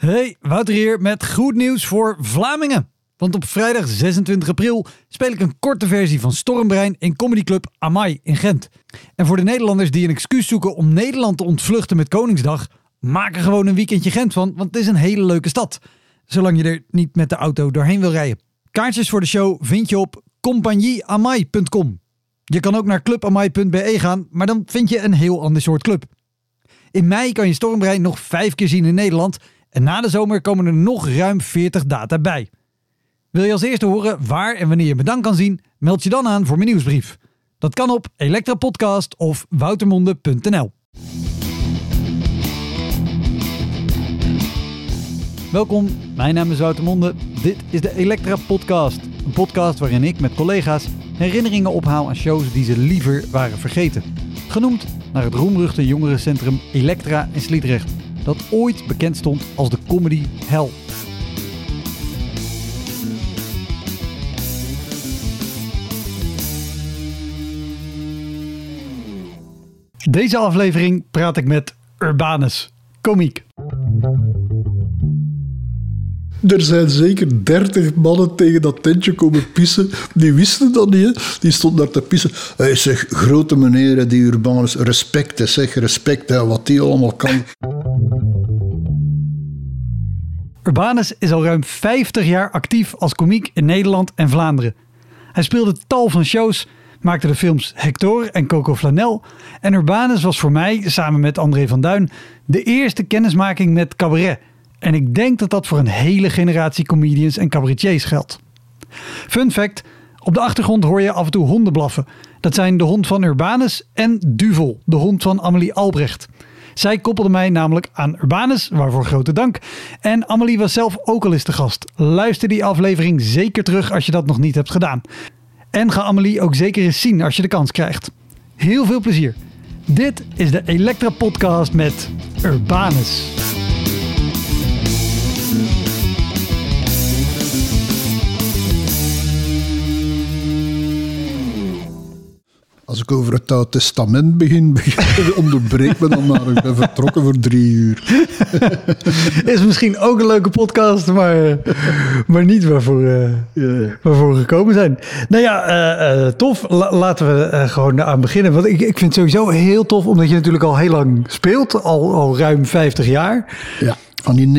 Hey, Wouter hier met goed nieuws voor Vlamingen. Want op vrijdag 26 april speel ik een korte versie van Stormbrein in comedyclub Amai in Gent. En voor de Nederlanders die een excuus zoeken om Nederland te ontvluchten met Koningsdag, maak er gewoon een weekendje Gent van, want het is een hele leuke stad. Zolang je er niet met de auto doorheen wil rijden. Kaartjes voor de show vind je op compagnieamai.com. Je kan ook naar clubamai.be gaan, maar dan vind je een heel ander soort club. In mei kan je Stormbrein nog 5 keer zien in Nederland. En na de zomer komen er nog ruim 40 data bij. Wil je als eerste horen waar en wanneer je me dan kan zien? Meld je dan aan voor mijn nieuwsbrief. Dat kan op Elektra Podcast of woutermonde.nl. Welkom, mijn naam is Wouter Monde. Dit is de Elektra Podcast. Een podcast waarin ik met collega's herinneringen ophaal aan shows die ze liever waren vergeten. Genoemd naar het roemruchte jongerencentrum Elektra in Sliedrecht, dat ooit bekend stond als de comedy hell. Deze aflevering praat ik met Urbanus, komiek. Er zijn zeker 30 mannen tegen dat tentje komen pissen. Die wisten dat niet, hè. Die stonden daar te pissen. Hij zegt, grote meneer, die Urbanus, respect, hè, zeg, respect, hè, wat die allemaal kan. Urbanus is al ruim 50 jaar actief als komiek in Nederland en Vlaanderen. Hij speelde tal van shows, maakte de films Hector en Coco Flanel. En Urbanus was voor mij, samen met André van Duin, de eerste kennismaking met cabaret. En ik denk dat dat voor een hele generatie comedians en cabaretiers geldt. Fun fact, op de achtergrond hoor je af en toe honden blaffen. Dat zijn de hond van Urbanus en Duvel, de hond van Amelie Albrecht. Zij koppelde mij namelijk aan Urbanus, waarvoor grote dank. En Amelie was zelf ook al eens te gast. Luister die aflevering zeker terug als je dat nog niet hebt gedaan. En ga Amelie ook zeker eens zien als je de kans krijgt. Heel veel plezier. Dit is de Elektra Podcast met Urbanus. Als ik over het Oude Testament begin onderbreek me dan maar. Ik ben vertrokken voor 3 uur. Is misschien ook een leuke podcast, maar niet waarvoor we gekomen zijn. Nou ja, tof. Laten we gewoon aan beginnen. Want ik vind het sowieso heel tof, omdat je natuurlijk al heel lang speelt. Al ruim 50 jaar. Ja. Van in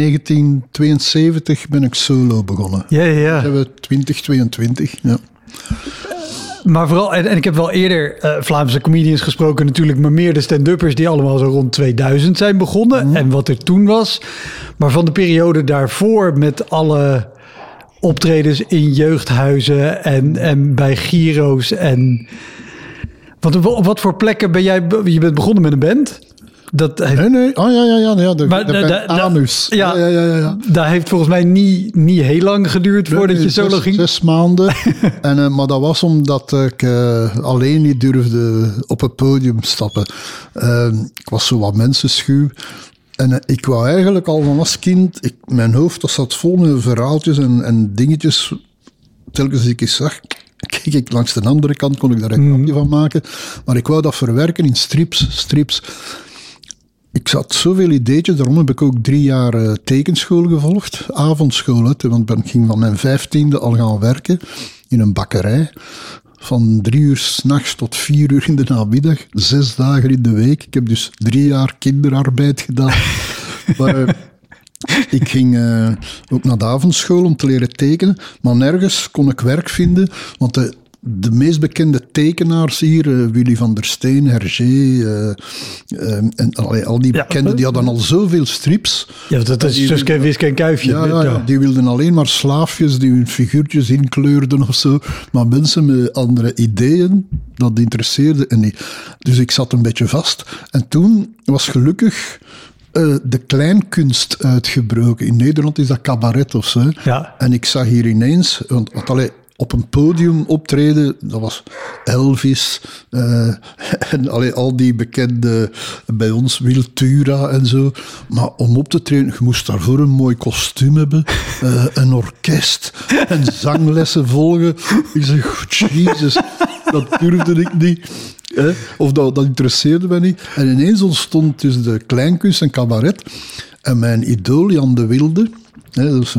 1972 ben ik solo begonnen. Ja. Dat hebben we 2022, ja. Maar vooral, en ik heb wel eerder Vlaamse comedians gesproken natuurlijk, maar meer de stand-uppers die allemaal zo rond 2000 zijn begonnen. En wat er toen was. Maar van de periode daarvoor met alle optredens in jeugdhuizen en bij Giro's. En op wat voor plekken ben jij? Je bent begonnen met een band? Nee. Oh ja. De Anus. Ja. Dat heeft volgens mij niet heel lang geduurd voordat je solo ging. 6 maanden. Maar dat was omdat ik alleen niet durfde op het podium stappen. Ik was zo wat mensenschuw. En ik wou eigenlijk al van als kind... Mijn hoofd dat zat vol met verhaaltjes en dingetjes. Telkens ik eens zag... Kijk, ik langs de andere kant kon ik daar een grapje van maken. Maar ik wou dat verwerken in strips. Ik had zoveel ideetjes, daarom heb ik ook 3 jaar tekenschool gevolgd. Avondschool, want ik ging van mijn 15e al gaan werken in een bakkerij. Van 3 uur 's nachts tot 4 uur in de namiddag, 6 dagen in de week. Ik heb dus 3 jaar kinderarbeid gedaan. Maar ik ging ook naar de avondschool om te leren tekenen, maar nergens kon ik werk vinden, want de meest bekende tekenaars hier, Willy van der Steen, Hergé, en al die bekenden, die hadden al zoveel strips. Ja, dat is Suske, Wiske en Kuifje. Ja, die wilden alleen maar slaafjes die hun figuurtjes inkleurden of zo. Maar mensen met andere ideeën, dat interesseerde en niet. Dus ik zat een beetje vast. En toen was gelukkig de kleinkunst uitgebroken. In Nederland is dat cabaret of zo. Ja. En ik zag hier ineens... op een podium optreden, dat was Elvis en al die bekende bij ons, Wiltura en zo. Maar om op te treden, je moest daarvoor een mooi kostuum hebben, een orkest en zanglessen volgen. Ik zeg, jezus, dat durfde ik niet. Of dat interesseerde mij niet. En ineens ontstond dus de kleinkunst en cabaret. En mijn idool, Jan de Wilde... Dus,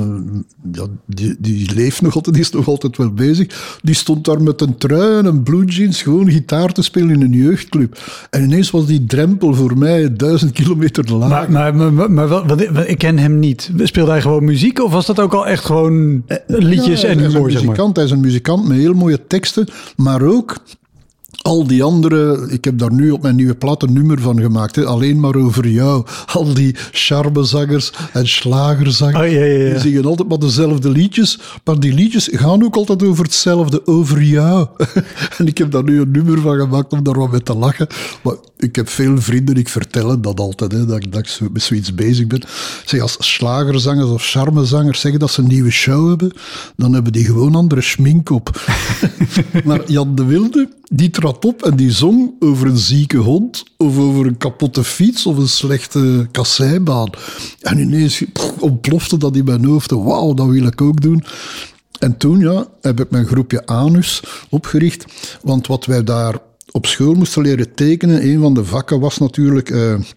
die leeft nog altijd, die is nog altijd wel bezig. Die stond daar met een trui en een blue jeans gewoon gitaar te spelen in een jeugdclub. En ineens was die drempel voor mij 1000 kilometer laag. Maar ik ken hem niet. Speelde hij gewoon muziek of was dat ook al echt gewoon liedjes en humor? Hij is een muzikant met heel mooie teksten, maar ook... Al die andere, ik heb daar nu op mijn nieuwe plaat een nummer van gemaakt. Hè, alleen maar over jou. Al die charmezangers en slagerzangers. Die zingen altijd maar dezelfde liedjes. Maar die liedjes gaan ook altijd over hetzelfde. Over jou. En ik heb daar nu een nummer van gemaakt om daar wat mee te lachen. Maar ik heb veel vrienden, ik vertel dat altijd. Hè, dat ik met zoiets bezig ben. Zeg, als slagerzangers of charmezangers zeggen dat ze een nieuwe show hebben, dan hebben die gewoon andere schmink op. Maar Jan de Wilde... Die trad op en die zong over een zieke hond of over een kapotte fiets of een slechte kasseibaan. En ineens ontplofte dat in mijn hoofd. Wauw, dat wil ik ook doen. En toen heb ik mijn groepje Anus opgericht. Want wat wij daar op school moesten leren tekenen, een van de vakken was natuurlijk...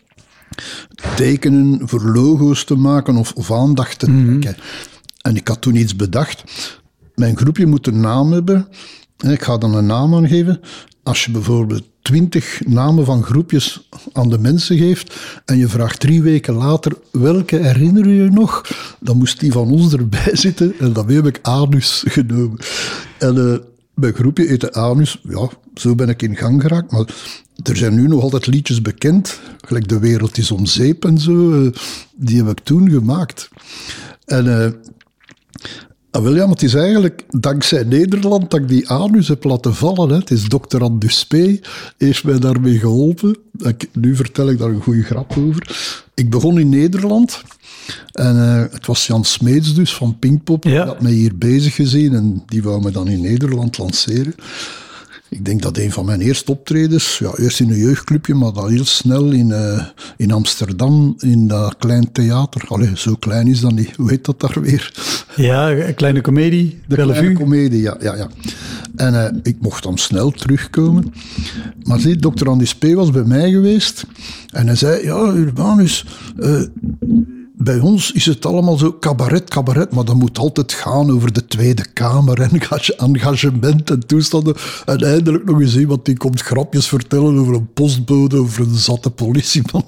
tekenen voor logo's te maken of aandacht te trekken. En ik had toen iets bedacht. Mijn groepje moet een naam hebben... Ik ga dan een naam aangeven. Als je bijvoorbeeld 20 namen van groepjes aan de mensen geeft en je vraagt 3 weken later welke herinner je je nog, dan moest die van ons erbij zitten en daarmee heb ik Anus genomen. En mijn groepje heette Anus. Ja, zo ben ik in gang geraakt. Maar er zijn nu nog altijd liedjes bekend, gelijk De Wereld is om zeep en zo. Die heb ik toen gemaakt. En... wel ja, maar het is eigenlijk dankzij Nederland dat ik die Anus heb laten vallen. Hè. Het is Dr. Anduspé, heeft mij daarmee geholpen. Nu vertel ik daar een goede grap over. Ik begon in Nederland en het was Jan Smeets dus van Pinkpop. Die had mij hier bezig gezien en die wou me dan in Nederland lanceren. Ik denk dat een van mijn eerste optredens, eerst in een jeugdclubje, maar dan heel snel in Amsterdam, in dat klein theater. Allee, zo klein is dat niet. Hoe heet dat daar weer? Ja, een kleine komedie. De kleine komedie, ja. En ik mocht dan snel terugkomen. Maar zie, Dr. Andy P. was bij mij geweest en hij zei, ja, Urbanus... bij ons is het allemaal zo cabaret, maar dat moet altijd gaan over de Tweede Kamer en engagement en toestanden. En eindelijk nog eens iemand die komt grapjes vertellen over een postbode, over een zatte politieman.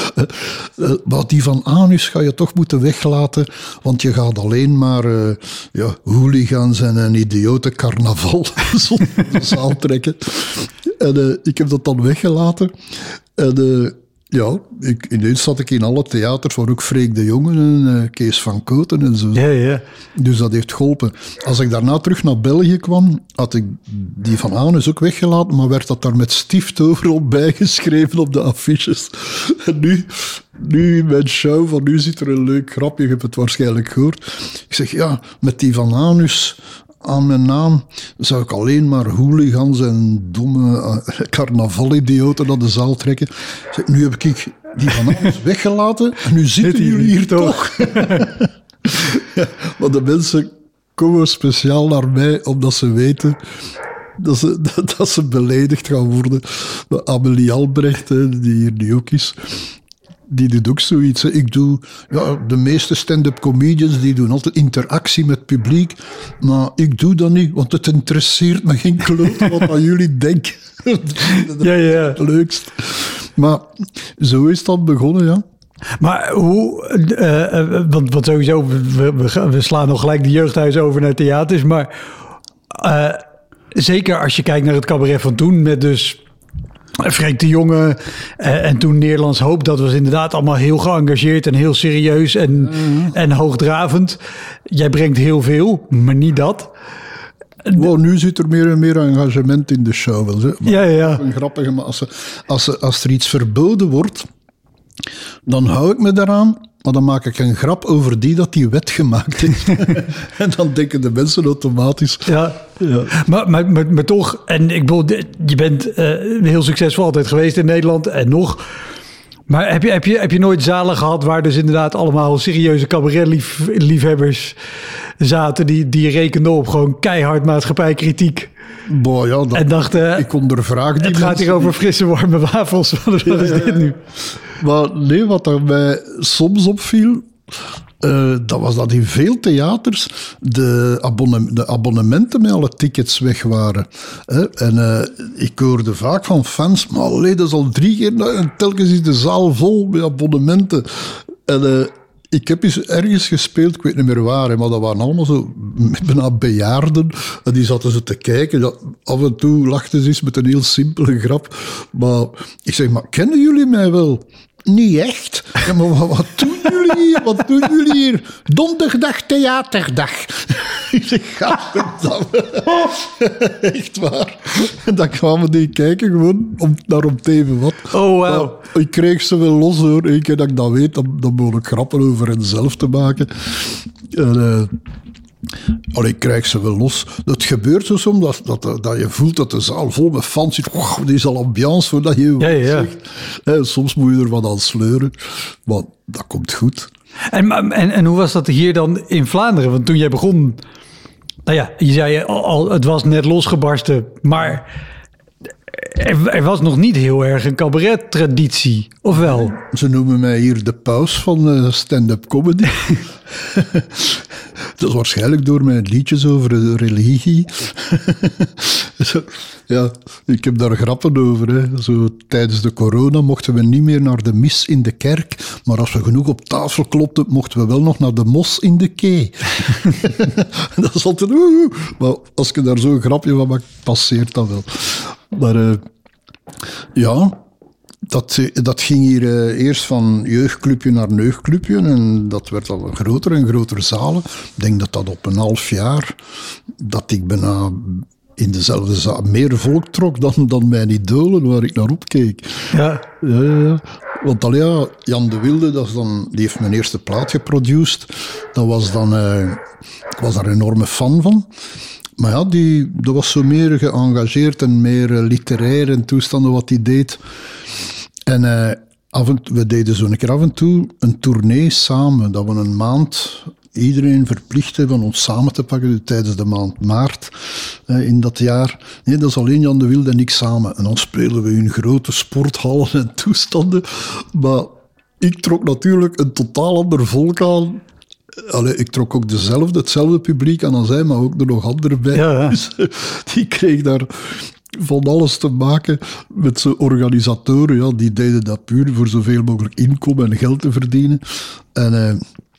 Maar die van Anus ga je toch moeten weglaten, want je gaat alleen maar hooligans en een idiote carnaval zonder de zaal trekken. En ik heb dat dan weggelaten. En... ineens zat ik in alle theaters, waar ook Freek de Jonge en Kees van Kooten en zo. Ja. Dus dat heeft geholpen. Als ik daarna terug naar België kwam, had ik die van Anus ook weggelaten, maar werd dat daar met stift overal bijgeschreven op de affiches. En nu in mijn show, van nu zit er een leuk grapje, je hebt het waarschijnlijk gehoord. Ik zeg, met die van Anus... aan mijn naam zou ik alleen maar hooligans en domme carnavalidioten naar de zaal trekken. Nu heb ik die van alles weggelaten en nu zitten jullie hier toch. Maar de mensen komen speciaal naar mij omdat ze weten dat ze beledigd gaan worden. Amelie Albrecht, die hier nu ook is... Die doet ook zoiets. Hè. De meeste stand-up comedians die doen altijd interactie met het publiek. Maar ik doe dat niet, want het interesseert me geen klote wat aan jullie denken. Dat is het leukst. Maar zo is dat begonnen, ja. Maar hoe... want sowieso, we slaan nog gelijk de jeugdhuis over naar theaters. Maar zeker als je kijkt naar het cabaret van toen, met dus... Freek de Jonge en toen Nederlands Hoop, dat was inderdaad allemaal heel geëngageerd en heel serieus en hoogdravend. Jij brengt heel veel, maar niet dat. Wow, nu zit er meer en meer engagement in de show. Wel, maar ja. Een grappige, maar als er iets verboden wordt, dan hou ik me daaraan. Maar dan maak ik een grap over die wet gemaakt heeft. En dan denken de mensen automatisch... Ja. Maar toch, en ik bedoel, je bent heel succesvol altijd geweest in Nederland en nog. Maar heb je nooit zalen gehad waar dus inderdaad allemaal serieuze cabaretliefhebbers zaten die rekenden op gewoon keihard maatschappijkritiek. Boah, ja, En dachten, ik ondervraag die het gaat hier over frisse warme wafels. Wat is dit nu? Maar nee, wat er mij soms opviel, dat was dat in veel theaters de abonnementen met alle tickets weg waren. En ik hoorde vaak van fans, maar allee, dat is al 3 keer en telkens is de zaal vol met abonnementen. En ik heb eens ergens gespeeld, ik weet niet meer waar, maar dat waren allemaal zo bijna bejaarden. En die zaten zo te kijken. Ja, af en toe lachten ze eens met een heel simpele grap. Maar ik zeg, maar kennen jullie mij wel? Niet echt. Ja, maar wat doen jullie hier? Wat doen jullie hier? Donderdag, theaterdag. Ik zeg, echt waar. En dan kwamen die kijken gewoon naar om te even wat. Oh, wow. Maar ik kreeg ze wel los hoor. Eén keer dat ik dat weet, dan moet ik grappen over hen zelf te maken. En, ik krijg ze wel los. Het gebeurt zo soms dat je voelt dat de zaal vol met fans zit. Oh, die is al ambiance voordat je wat zegt. Soms moet je er wat aan sleuren. Maar dat komt goed. En hoe was dat hier dan in Vlaanderen? Want toen jij begon... Nou ja, je zei al, het was net losgebarsten. Maar er was nog niet heel erg een cabaret-traditie. Of wel? Ze noemen mij hier de paus van stand-up comedy. Dat is waarschijnlijk door mijn liedjes over de religie. Ja, ik heb daar grappen over. Hè. Zo, tijdens de corona mochten we niet meer naar de mis in de kerk, maar als we genoeg op tafel klopten, mochten we wel nog naar de mos in de kee. Dat is altijd... Maar als je daar zo'n grapje van maakt, passeert dat wel. Maar ja... Dat ging hier eerst van jeugdclubje naar neugdclubje en dat werd al groter en groter zalen. Ik denk dat dat op een half jaar, dat ik bijna in dezelfde zaal meer volk trok dan mijn idolen waar ik naar opkeek. Ja. Ja. Want Jan de Wilde, die heeft mijn eerste plaat geproduceerd. Dat was dan, ik was daar een enorme fan van. Maar ja, dat was zo meer geëngageerd en meer literair en toestanden wat hij deed. En we deden zo een keer af en toe een tournee samen. Dat we een maand iedereen verplichten van ons samen te pakken tijdens de maand maart in dat jaar. Nee, dat is alleen Jan de Wilde en ik samen. En dan spelen we in grote sporthallen en toestanden. Maar ik trok natuurlijk een totaal ander volk aan. Ik trok ook hetzelfde publiek aan als hij, maar ook er nog anderen bij. Ja. Dus die kreeg daar van alles te maken met zijn organisatoren. Ja, die deden dat puur voor zoveel mogelijk inkomen en geld te verdienen. En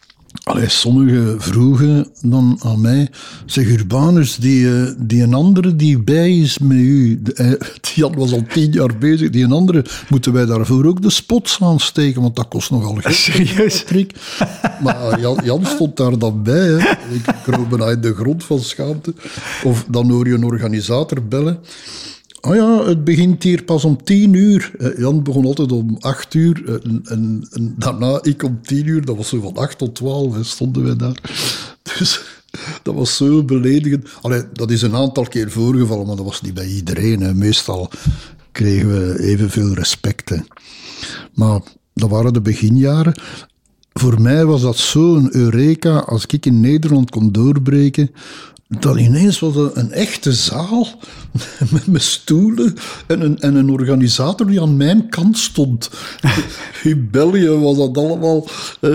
sommigen vroegen dan aan mij, zeg Urbanus, die een andere die bij is met u, Jan was al 10 jaar bezig, die een andere, moeten wij daarvoor ook de spots aansteken, want dat kost nogal geld. Serieus? Maar Jan stond daar dan bij. Hè. Ik kroop bijna in de grond van schaamte. Of dan hoor je een organisator bellen. Oh ja, het begint hier pas om 10 uur. Jan begon altijd om 8 uur. En daarna ik om 10 uur. Dat was zo van 8 tot 12, stonden wij daar. Dus dat was zo beledigend. Dat is een aantal keer voorgevallen, maar dat was niet bij iedereen. Hè. Meestal kregen we evenveel respect. Hè. Maar dat waren de beginjaren. Voor mij was dat zo'n eureka als ik in Nederland kon doorbreken. Dan ineens was het een echte zaal met stoelen en een organisator die aan mijn kant stond. In België was dat allemaal...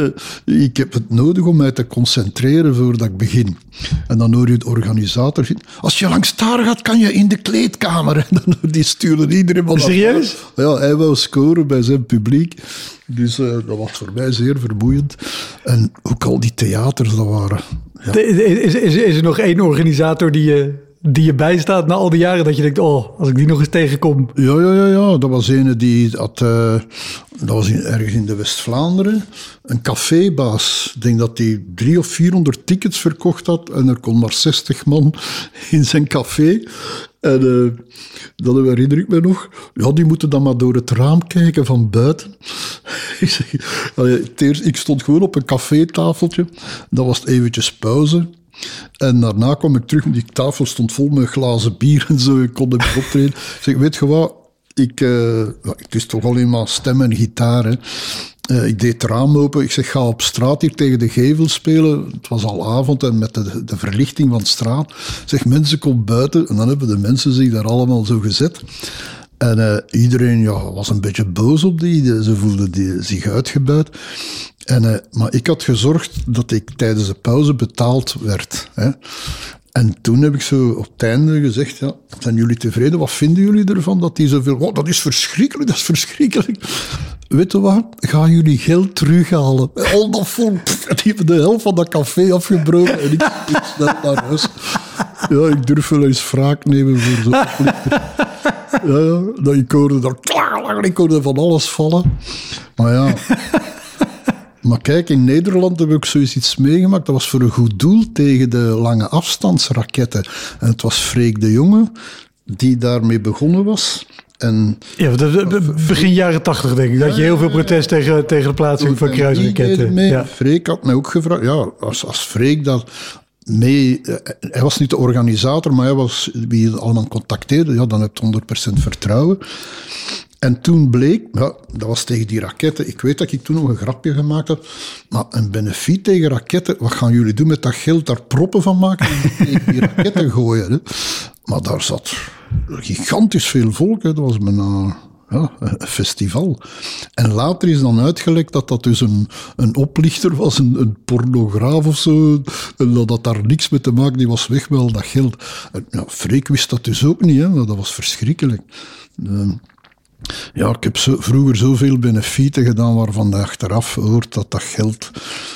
ik heb het nodig om mij te concentreren voordat ik begin. En dan hoor je de organisator... Als je langs daar gaat, kan je in de kleedkamer. En dan die stuurde iedereen... Van serieus? Ja, hij wou scoren bij zijn publiek. Dus dat was voor mij zeer vermoeiend. En ook al die theaters, dat waren... Ja. Is er nog één organisator die je bijstaat na al die jaren dat je denkt, als ik die nog eens tegenkom? Ja. Dat was ene die had... dat was ergens in de West-Vlaanderen. Een cafébaas. Ik denk dat hij 300 of 400 tickets verkocht had. En er kon maar 60 man in zijn café. En dat herinner ik me nog. Ja, die moeten dan maar door het raam kijken van buiten. Ik stond gewoon op een cafétafeltje. Dat was het eventjes pauze. En daarna kwam ik terug. Die tafel stond vol met glazen bier en zo. Ik kon hem optreden. Ik zeg, weet je wat? Het is toch alleen maar stem en gitaar. Hè? Ik deed het raam open. Ik zeg, ga op straat hier tegen de gevel spelen. Het was al avond en met de verlichting van de straat. Ik zeg, mensen, kom buiten. En dan hebben de mensen zich daar allemaal zo gezet. En iedereen was een beetje boos op die. Ze voelden zich uitgebuit. Maar ik had gezorgd dat ik tijdens de pauze betaald werd. Hè. En toen heb ik zo op het einde gezegd, ja, zijn jullie tevreden? Wat vinden jullie ervan dat die zoveel... Oh, dat is verschrikkelijk, dat is verschrikkelijk. Weet je wat? Gaan jullie geld terughalen? Al dat vol. Die hebben de helft van dat café afgebroken en ik snel naar huis. Ja, ik durf wel eens wraak nemen voor zo'n oplichter. Ja, ik hoorde van alles vallen. Maar ja... Maar kijk, in Nederland heb ik zoiets iets meegemaakt. Dat was voor een goed doel tegen de lange afstandsraketten. En het was Freek de Jonge die daarmee begonnen was. En ja, begin jaren 80 denk ik. Dat je heel veel protest tegen de plaatsing van kruisraketten. Ja. Freek had mij ook gevraagd. Ja, als Freek dat... mee, hij was niet de organisator, maar hij was wie je allemaal contacteerde. Ja, dan heb je 100% vertrouwen. En toen bleek, ja, dat was tegen die raketten. Ik weet dat ik toen nog een grapje gemaakt had. Maar een benefiet tegen raketten, wat gaan jullie doen met dat geld? Daar proppen van maken en tegen die raketten gooien. Hè? Maar daar zat gigantisch veel volk. Hè? Dat was bijna een festival. En later is dan uitgelekt dat dat dus een oplichter was, een pornograaf of zo. En dat had daar niks mee te maken, die was weg met al dat geld. En, ja, Freek wist dat dus ook niet, hè? Maar dat was verschrikkelijk. Ja, ik heb vroeger zoveel benefieten gedaan waarvan je achteraf hoort dat dat geld...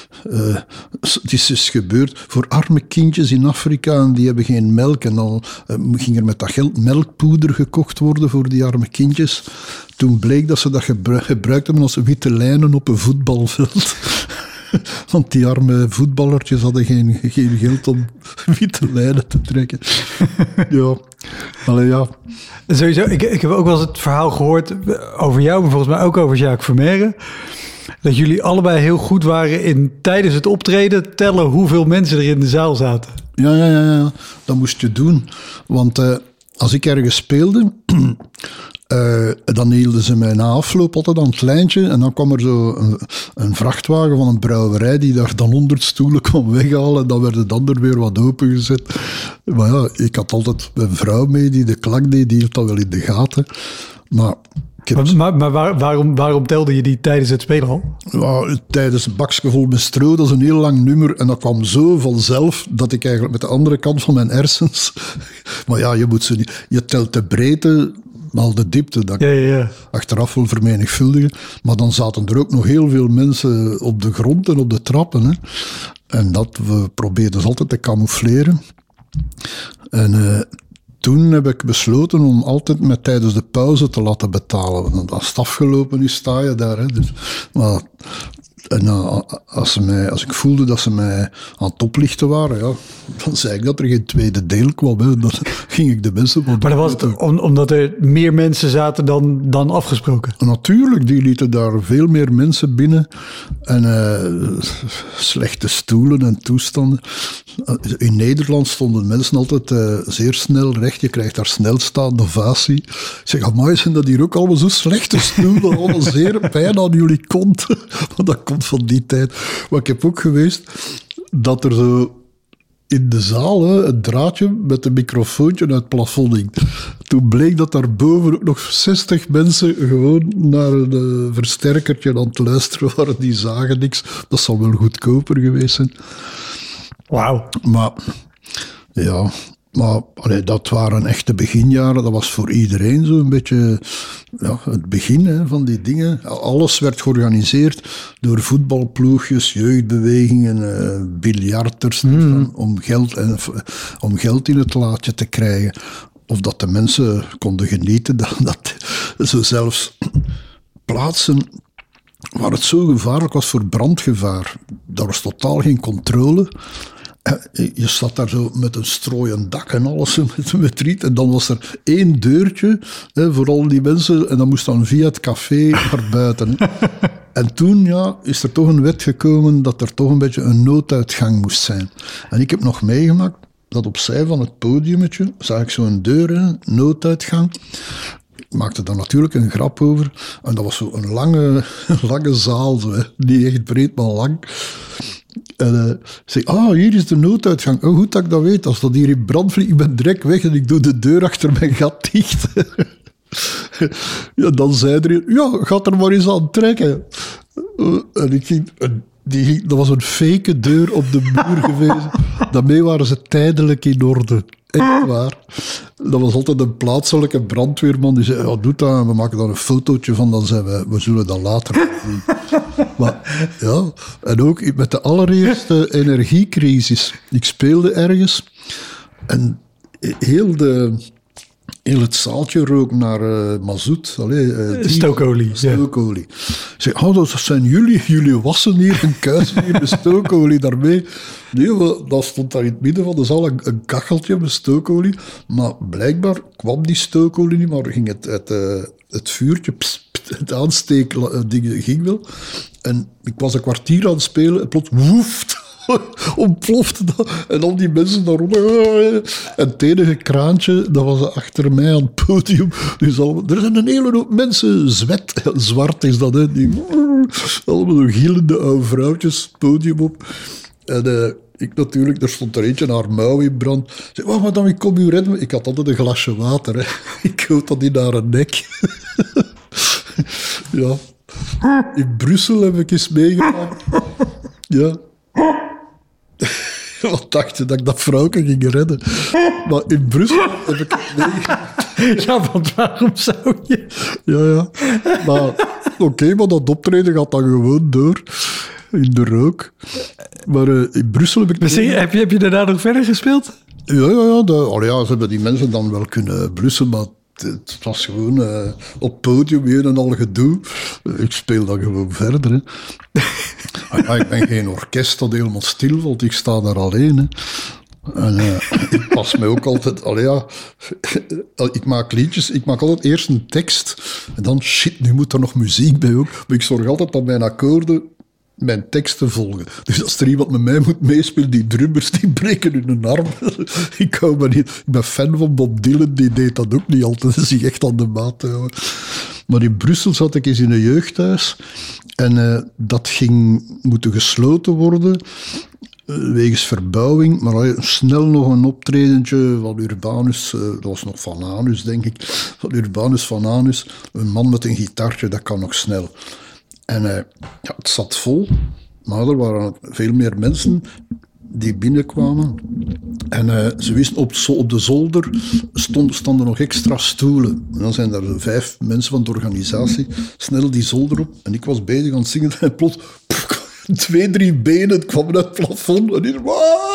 het is dus gebeurd voor arme kindjes in Afrika en die hebben geen melk. En dan ging er met dat geld melkpoeder gekocht worden voor die arme kindjes. Toen bleek dat ze dat gebruikt hebben als witte lijnen op een voetbalveld. Want die arme voetballertjes hadden geen geld om witte lijnen te trekken. Ja, allee, ja. Sowieso, ik heb ook wel eens het verhaal gehoord over jou, maar volgens mij ook over Jacques Vermeire. Dat jullie allebei heel goed waren in tijdens het optreden tellen hoeveel mensen er in de zaal zaten. Ja. Dat moest je doen. Want als ik ergens speelde... dan hielden ze mij na afloop altijd aan het lijntje en dan kwam er zo een vrachtwagen van een brouwerij die daar dan 100 stoelen kwam weghalen en dan werd het ander weer wat opengezet. Maar ja, ik had altijd een vrouw mee die de klak deed, die hield dat wel in de gaten. Maar waarom telde je die tijdens het spelen al? Ja, tijdens een bakje vol met stro, dat is een heel lang nummer en dat kwam zo vanzelf dat ik eigenlijk met de andere kant van mijn hersens... Maar ja, je moet ze niet... Je telt de breedte... al de diepte, dat achteraf wil vermenigvuldigen. Maar dan zaten er ook nog heel veel mensen op de grond en op de trappen. Hè. En dat we probeerden ze altijd te camoufleren. En toen heb ik besloten om altijd met tijdens de pauze te laten betalen. Want als het afgelopen is, sta je daar. Hè. Dus, maar... En als ik voelde dat ze mij aan het oplichten waren, ja, dan zei ik dat er geen tweede deel kwam. Hè. Dan ging ik de mensen... Maar dat was het omdat er meer mensen zaten dan afgesproken? Natuurlijk, die lieten daar veel meer mensen binnen. En slechte stoelen en toestanden. In Nederland stonden mensen altijd zeer snel recht. Je krijgt daar snelstaande ovatie. Ik zeg, amai, zijn dat hier ook allemaal zo slechte stoelen? Allemaal zeer pijn aan jullie kont. Want dat komt van die tijd. Maar ik heb ook geweest dat er zo in de zaal het draadje met een microfoontje uit het plafond hing. Toen bleek dat daarboven ook nog 60 mensen gewoon naar een versterkertje aan het luisteren waren. Die zagen niks. Dat zal wel goedkoper geweest zijn. Wauw. Maar ja... Maar dat waren echte beginjaren. Dat was voor iedereen zo'n beetje het begin van die dingen. Alles werd georganiseerd door voetbalploegjes, jeugdbewegingen, biljarters, om geld in het laadje te krijgen. Of dat de mensen konden genieten. Dat zo zelfs plaatsen waar het zo gevaarlijk was voor brandgevaar. Daar was totaal geen controle. Je zat daar zo met een strooien dak en alles met riet. En dan was er 1 deurtje voor al die mensen. En dat moest dan via het café naar buiten. En toen is er toch een wet gekomen dat er toch een beetje een nooduitgang moest zijn. En ik heb nog meegemaakt dat opzij van het podiummetje zag ik zo'n deur, nooduitgang. ik maakte daar natuurlijk een grap over. En dat was zo een lange zaal, zo, hè. Niet echt breed, maar lang. En zei, hier is de nooduitgang. Oh, goed dat ik dat weet. Als dat hier in brand vliegt, ik ben direct weg en ik doe de deur achter mijn gat dicht. Ja, dan zei er, gaat er maar eens aan trekken. En ik ging... dat was een fake deur op de muur geweest. Daarmee waren ze tijdelijk in orde. Echt waar. Dat was altijd een plaatselijke brandweerman die zei, doe dat en we maken daar een fotootje van, dan zijn we zullen dat later doen. Maar ja, en ook met de allereerste energiecrisis. Ik speelde ergens en heel het zaaltje rook naar mazoet. Stookolie. Stookolie. Ja. Ik zeg, dat zijn jullie wassen hier en kuisen hier met stookolie daarmee. Nee, dat stond daar in het midden van de zaal een kacheltje met stookolie. Maar blijkbaar kwam die stookolie niet, maar ging het vuurtje, het aansteekding ging wel. En ik was een kwartier aan het spelen en plots woeft. Ontplofte dat. En al die mensen daaronder. En het enige kraantje, dat was achter mij aan het podium. Dus er zijn een hele hoop mensen, zwart is dat, hè. Die, allemaal zo gielende oude vrouwtjes, het podium op. En ik natuurlijk, er stond er eentje, haar mouw in brand. Ik zei, madame, ik kom u redden. Ik had altijd een glasje water, hè. Ik houd dat in haar nek. Ja. In Brussel heb ik eens meegemaakt. Ja. Wat dacht je dat ik dat vrouwke ging redden? Maar in Brussel heb ik het meegemaakt. Ja, want waarom zou je? Ja. Maar oké, maar dat optreden gaat dan gewoon door. In de rook. Maar in Brussel heb ik... Heb je daarna nog verder gespeeld? Ja. Ze hebben die mensen dan wel kunnen blussen, maar het was gewoon op podium een en al gedoe. Ik speel dan gewoon verder. Hè. Ik ben geen orkest dat helemaal stil valt. Ik sta daar alleen. Hè. En ik pas me ook altijd... ik maak liedjes. Ik maak altijd eerst een tekst. En dan, nu moet er nog muziek bij ook. Maar ik zorg altijd dat mijn akkoorden mijn teksten volgen. Dus als er iemand met mij moet meespelen, die drummers, die breken hun arm. Ik hou me niet... Ik ben fan van Bob Dylan, die deed dat ook niet altijd. Dat is echt aan de maat houden. Maar in Brussel zat ik eens in een jeugdhuis. En dat ging moeten gesloten worden, wegens verbouwing. Maar snel nog een optredentje van Urbanus, dat was nog Van Anus, denk ik. Van Urbanus Van Anus, een man met een gitaartje, dat kan nog snel. En het zat vol, maar er waren veel meer mensen die binnenkwamen. En ze wisten, op de zolder stonden nog extra stoelen. En dan zijn er 5 mensen van de organisatie snel die zolder op. En ik was bezig aan het zingen en plots... 2-3 benen kwamen uit het plafond. En die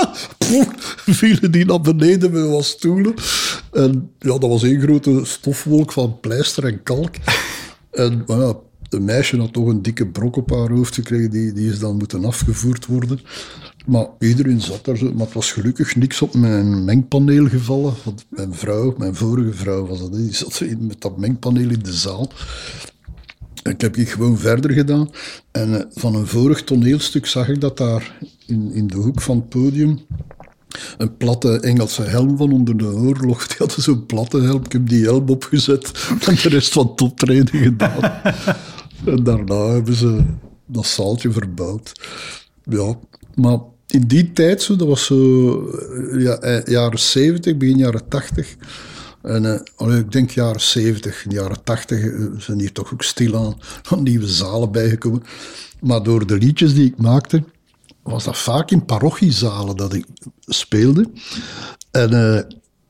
vielen die naar beneden met wat stoelen. En ja, dat was één grote stofwolk van pleister en kalk. En maar ja, de meisje had toch een dikke brok op haar hoofd gekregen, die is dan moeten afgevoerd worden. Maar iedereen zat daar zo. Maar het was gelukkig niks op mijn mengpaneel gevallen. Want mijn vorige vrouw was dat, die zat met dat mengpaneel in de zaal. En ik heb gewoon verder gedaan. En van een vorig toneelstuk zag ik dat daar in de hoek van het podium een platte Engelse helm van onder de oorlog. Die hadden zo'n platte helm. Ik heb die helm opgezet en de rest van het optreden gedaan. En daarna hebben ze dat zaaltje verbouwd. Ja, maar in die tijd, dat was zo jaren 70, begin jaren 80. En ik denk jaren 70, jaren 80 zijn hier toch ook stilaan nieuwe zalen bijgekomen. Maar door de liedjes die ik maakte, was dat vaak in parochiezalen dat ik speelde. En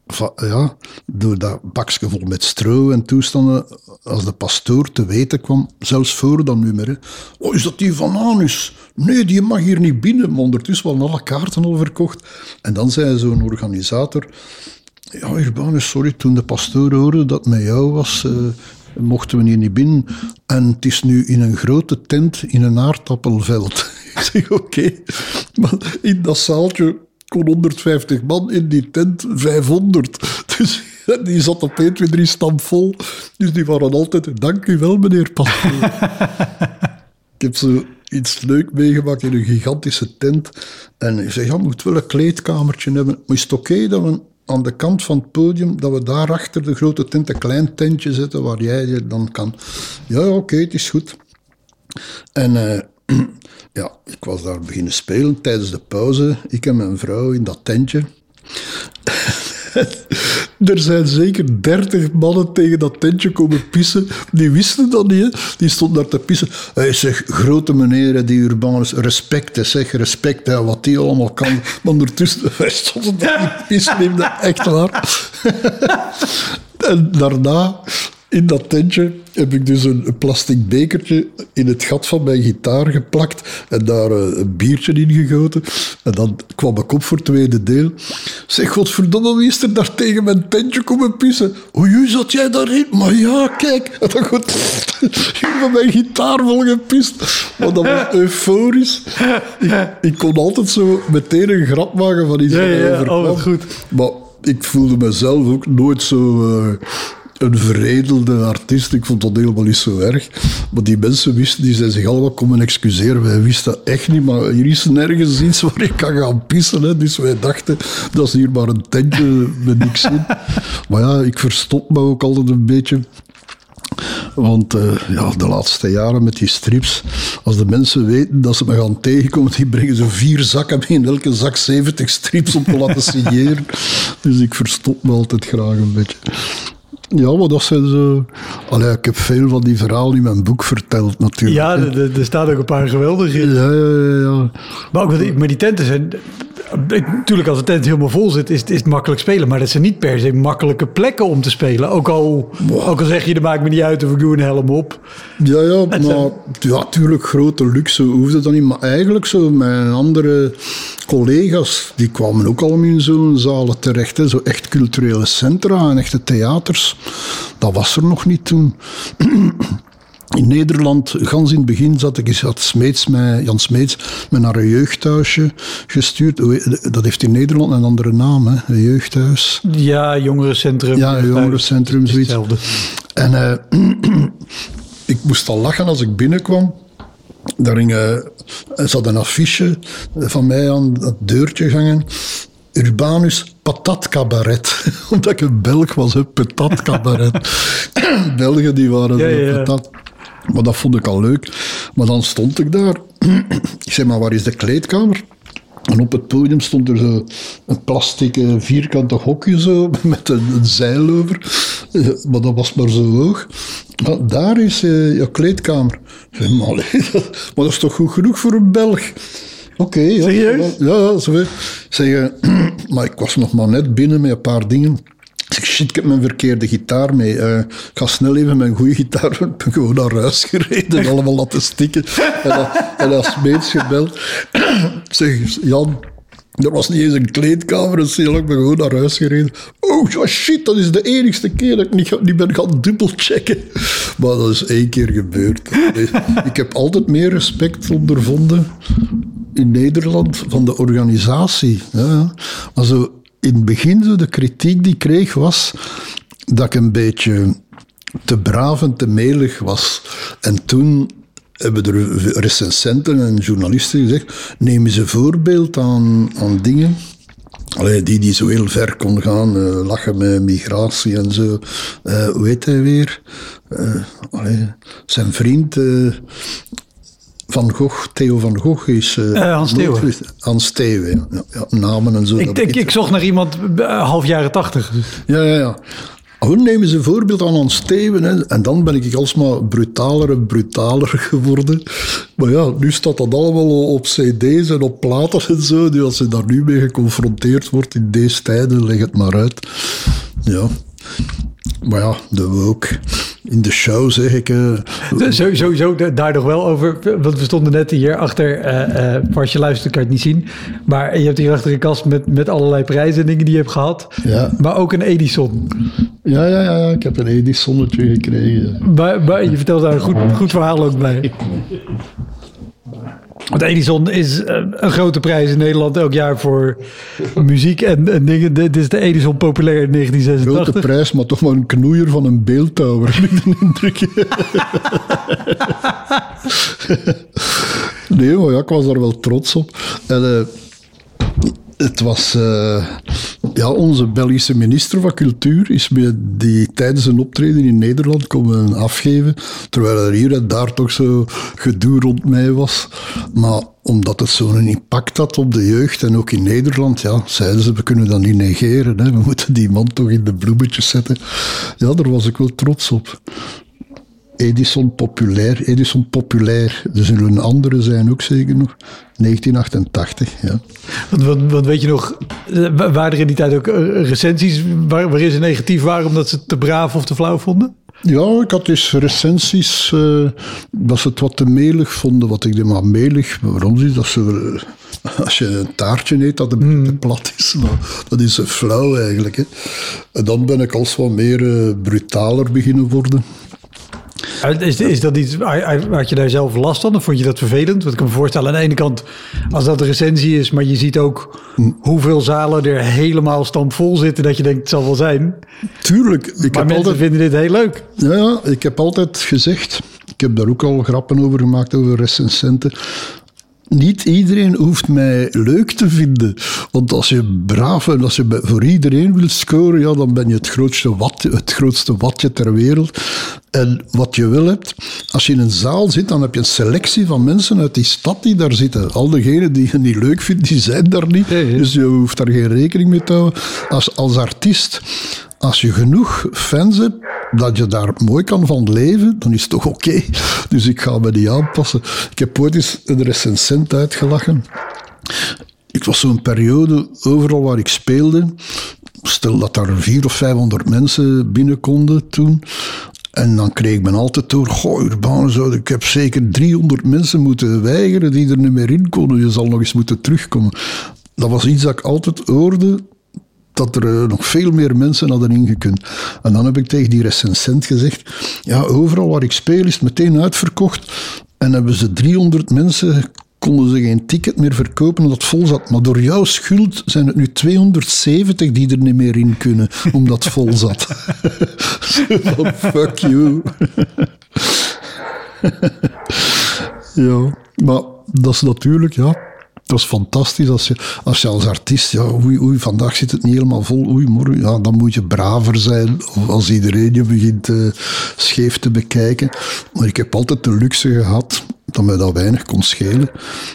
door dat bakje vol met stro en toestanden, als de pastoor te weten kwam, zelfs voor dat nummer, hè, oh, is dat die Van Anus? Nee, die mag hier niet binnen. Maar ondertussen waren alle kaarten al verkocht. En dan zei zo'n organisator... Ja, Urbanus, sorry, toen de pastoor hoorde dat het met jou was, mochten we hier niet binnen. En het is nu in een grote tent in een aardappelveld. Ik zeg, oké. Maar in dat zaaltje kon 150 man, in die tent 500. Dus die zat op 1, 2, 3 stampvol. Dus die waren altijd, dank u wel, meneer pastoor. Ik heb zo iets leuk meegemaakt in een gigantische tent. En ik zeg, ja, we moeten wel een kleedkamertje hebben. Maar is het oké dat we aan de kant van het podium, dat we daar achter de grote tent een klein tentje zetten waar jij je dan kan... Ja, oké, het is goed. En ja, ik was daar beginnen spelen tijdens de pauze. Ik en mijn vrouw in dat tentje. Er zijn zeker 30 mannen tegen dat tentje komen pissen. Die wisten dat niet, hè. Die stonden daar te pissen. Hij zegt, grote meneer, die Urbanus, respect, hè, zeg, respect, hè, wat die allemaal kan. Maar ondertussen, wij stonden daar te pissen, echt waar. En daarna, in dat tentje, heb ik dus een plastic bekertje in het gat van mijn gitaar geplakt en daar een biertje in gegoten. En dan kwam ik op voor het tweede deel. Zeg, godverdomme, wie is er daar tegen mijn tentje komen pissen? Oei, zat jij daarin? Maar ja, kijk. En dan goed, met mijn gitaar vol gepist. Maar dat was euforisch. Ik kon altijd zo meteen een grap maken van iets wat overkwam. Oh, goed. Maar ik voelde mezelf ook nooit zo... een veredelde artiest, ik vond dat helemaal niet zo erg. Maar die mensen wisten, die zijn zich allemaal komen excuseren. Wij wisten dat echt niet, maar hier is nergens iets waar ik kan gaan pissen. Hè. Dus wij dachten, dat is hier maar een tentje met niks in. Maar ja, ik verstop me ook altijd een beetje. Want ja, de laatste jaren met die strips, als de mensen weten dat ze me gaan tegenkomen, die brengen ze 4 zakken mee, in elke zak 70 strips om te laten signeren. Dus ik verstop me altijd graag een beetje. Ja, maar dat zijn zo... Allee, ik heb veel van die verhalen in mijn boek verteld, natuurlijk. Ja, er staan ook een paar geweldige in. Ja. Maar ook met die tenten zijn... Natuurlijk, als de tent helemaal vol zit, is het makkelijk spelen. Maar dat zijn niet per se makkelijke plekken om te spelen. Ook al zeg je, dat maakt me niet uit of ik doe een helm op. Ja, maar natuurlijk grote luxe hoefde dat niet. Maar eigenlijk zo, mijn andere collega's, die kwamen ook allemaal in zo'n zalen terecht. Hè. Zo echt culturele centra en echte theaters. Dat was er nog niet toen. In Nederland, gans in het begin, Jan Smeets me naar een jeugdhuisje gestuurd. Dat heeft in Nederland een andere naam, hè? Een jeugdhuis. Ja, jongerencentrum. Ja, een jongerencentrum, zoiets. Hetzelfde. En ik moest al lachen als ik binnenkwam. Daar zat een affiche van mij aan het deurtje gangen. Urbanus patatcabaret. Omdat ik een Belg was, hè, patatcabaret. Belgen die waren patat. Maar dat vond ik al leuk. Maar dan stond ik daar. Ik zei, maar waar is de kleedkamer? En op het podium stond er zo een plastic vierkante hokje zo, met een zeil over. Maar dat was maar zo hoog. Maar daar is je kleedkamer. Ik zei, maar dat is toch goed genoeg voor een Belg? Oké. Serieus? Ja, zo. Zeg, maar ik was nog maar net binnen met een paar dingen. Ik zeg, shit, ik heb mijn verkeerde gitaar mee. Ik ga snel even mijn goede gitaar... Ik ben gewoon naar huis gereden en allemaal laten stikken. En dat Smeets gebeld. Ik zeg, Jan, er was niet eens een kleedkamer. Dus ik ben gewoon naar huis gereden. Oh, shit, dat is de enigste keer dat ik niet ben gaan dubbelchecken. Maar dat is 1 keer gebeurd. Ik heb altijd meer respect ondervonden in Nederland van de organisatie. Ja. Maar zo... In het begin, zo, de kritiek die ik kreeg, was dat ik een beetje te braaf en te melig was. En toen hebben er recensenten en journalisten gezegd, neem eens een voorbeeld aan dingen. Allee, die zo heel ver kon gaan, lachen met migratie en zo. Hoe heet hij weer? Zijn vriend... Van Gogh, Theo van Gogh is... Hans Theeuwen. Hans Theeuwen, ja, namen en zo. Ik zocht naar iemand half jaren 80. Ja. Gewoon nemen ze een voorbeeld aan Hans Theeuwen. Hè. En dan ben ik alsmaar brutaler en brutaler geworden. Maar ja, nu staat dat allemaal op cd's en op platen en zo. Dus als je daar nu mee geconfronteerd wordt in deze tijden, leg het maar uit. Ja. Maar ja, de woke. In de show zeg ik... Sowieso daar nog wel over. Want we stonden net hier achter... als je luistert kan je het niet zien. Maar je hebt hier achter een kast met allerlei prijzen en dingen die je hebt gehad. Ja. Maar ook een Edison. Ja. Ik heb een Edisonnetje gekregen. Maar je vertelt daar een goed verhaal ook bij. Want Edison is een grote prijs in Nederland elk jaar voor muziek en dingen. Dit is de Edison Populair in 1986. Grote prijs, maar toch maar een knoeier van een beeldhouwer, heb ik de indruk. Nee, maar ja, ik was daar wel trots op. En het was... Ja, onze Belgische minister van Cultuur is me die tijdens een optreden in Nederland komen afgeven, terwijl er hier en daar toch zo gedoe rond mij was. Maar omdat het zo'n impact had op de jeugd en ook in Nederland, ja, zeiden ze, we kunnen dat niet negeren. Hè. We moeten die man toch in de bloemetjes zetten. Ja, daar was ik wel trots op. Edison populair. Er zullen andere zijn ook zeker nog. 1988, ja. Want weet je nog, waren er in die tijd ook recensies waarin ze negatief waren omdat ze het te braaf of te flauw vonden? Ja, ik had dus recensies dat ze het wat te melig vonden. Wat ik denk, maar melig, waarom is dat ze... Als je een taartje eet, dat het te plat is. Maar dat is flauw eigenlijk. Hè. En dan ben ik als wat meer brutaler beginnen worden. Is dat iets, had je daar zelf last van of vond je dat vervelend? Want ik kan me voorstellen, aan de ene kant, als dat een recensie is, maar je ziet ook hoeveel zalen er helemaal stampvol zitten, dat je denkt, het zal wel zijn. Tuurlijk. Maar mensen vinden dit heel leuk. Ja, ik heb altijd gezegd, ik heb daar ook al grappen over gemaakt, over recensenten. Niet iedereen hoeft mij leuk te vinden. Want als je braaf en als je voor iedereen wilt scoren, ja, dan ben je het grootste watje ter wereld. En wat je wil hebt, als je in een zaal zit, dan heb je een selectie van mensen uit die stad die daar zitten. Al degenen die je niet leuk vindt, die zijn daar niet. Nee. Dus je hoeft daar geen rekening mee te houden. Als artiest, als je genoeg fans hebt, dat je daar mooi kan van leven, dan is het toch oké. Dus ik ga me niet aanpassen. Ik heb ooit eens een recensent uitgelachen. Ik was zo'n periode, overal waar ik speelde, stel dat daar 400 of 500 mensen binnen konden toen. En dan kreeg men altijd door, goh, Urbanus, ik heb zeker 300 mensen moeten weigeren die er niet meer in konden. Je zal nog eens moeten terugkomen. Dat was iets dat ik altijd hoorde, dat er nog veel meer mensen hadden ingekund. En dan heb ik tegen die recensent gezegd, ja, overal waar ik speel is het meteen uitverkocht. En hebben ze 300 mensen, konden ze geen ticket meer verkopen omdat het vol zat. Maar door jouw schuld zijn het nu 270 die er niet meer in kunnen, omdat het vol zat. Van, fuck you. Ja, maar dat is natuurlijk, ja... Dat is fantastisch als je als artiest, ja, oei, vandaag zit het niet helemaal vol, oei, morgen, ja, dan moet je braver zijn als iedereen je begint scheef te bekijken. Maar ik heb altijd de luxe gehad dat mij dat weinig kon schelen.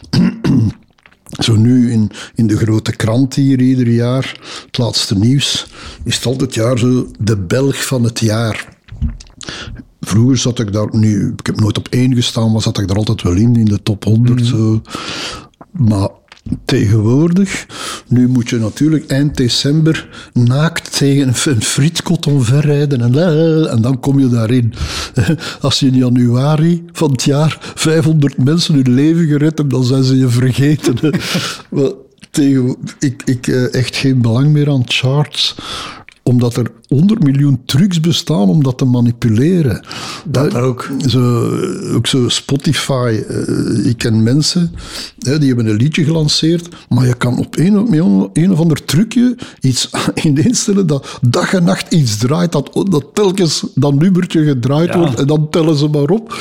Zo nu in de grote krant hier ieder jaar, het laatste nieuws, is het altijd jaar zo de Belg van het jaar. Vroeger zat ik daar, ik heb nooit op 1 gestaan, maar zat ik daar altijd wel in de top 100 zo. Maar tegenwoordig, nu moet je natuurlijk eind december naakt tegen een frietkot omverrijden en dan kom je daarin. Als je in januari van het jaar 500 mensen hun leven gered hebt, dan zijn ze je vergeten. Maar ik echt geen belang meer aan charts, omdat er 100 miljoen trucs bestaan om dat te manipuleren. Dat ook. Ook zo Spotify. Ik ken mensen, die hebben een liedje gelanceerd, maar je kan op een of ander trucje iets instellen dat dag en nacht iets draait, dat telkens dat nummertje gedraaid wordt, en dan tellen ze maar op.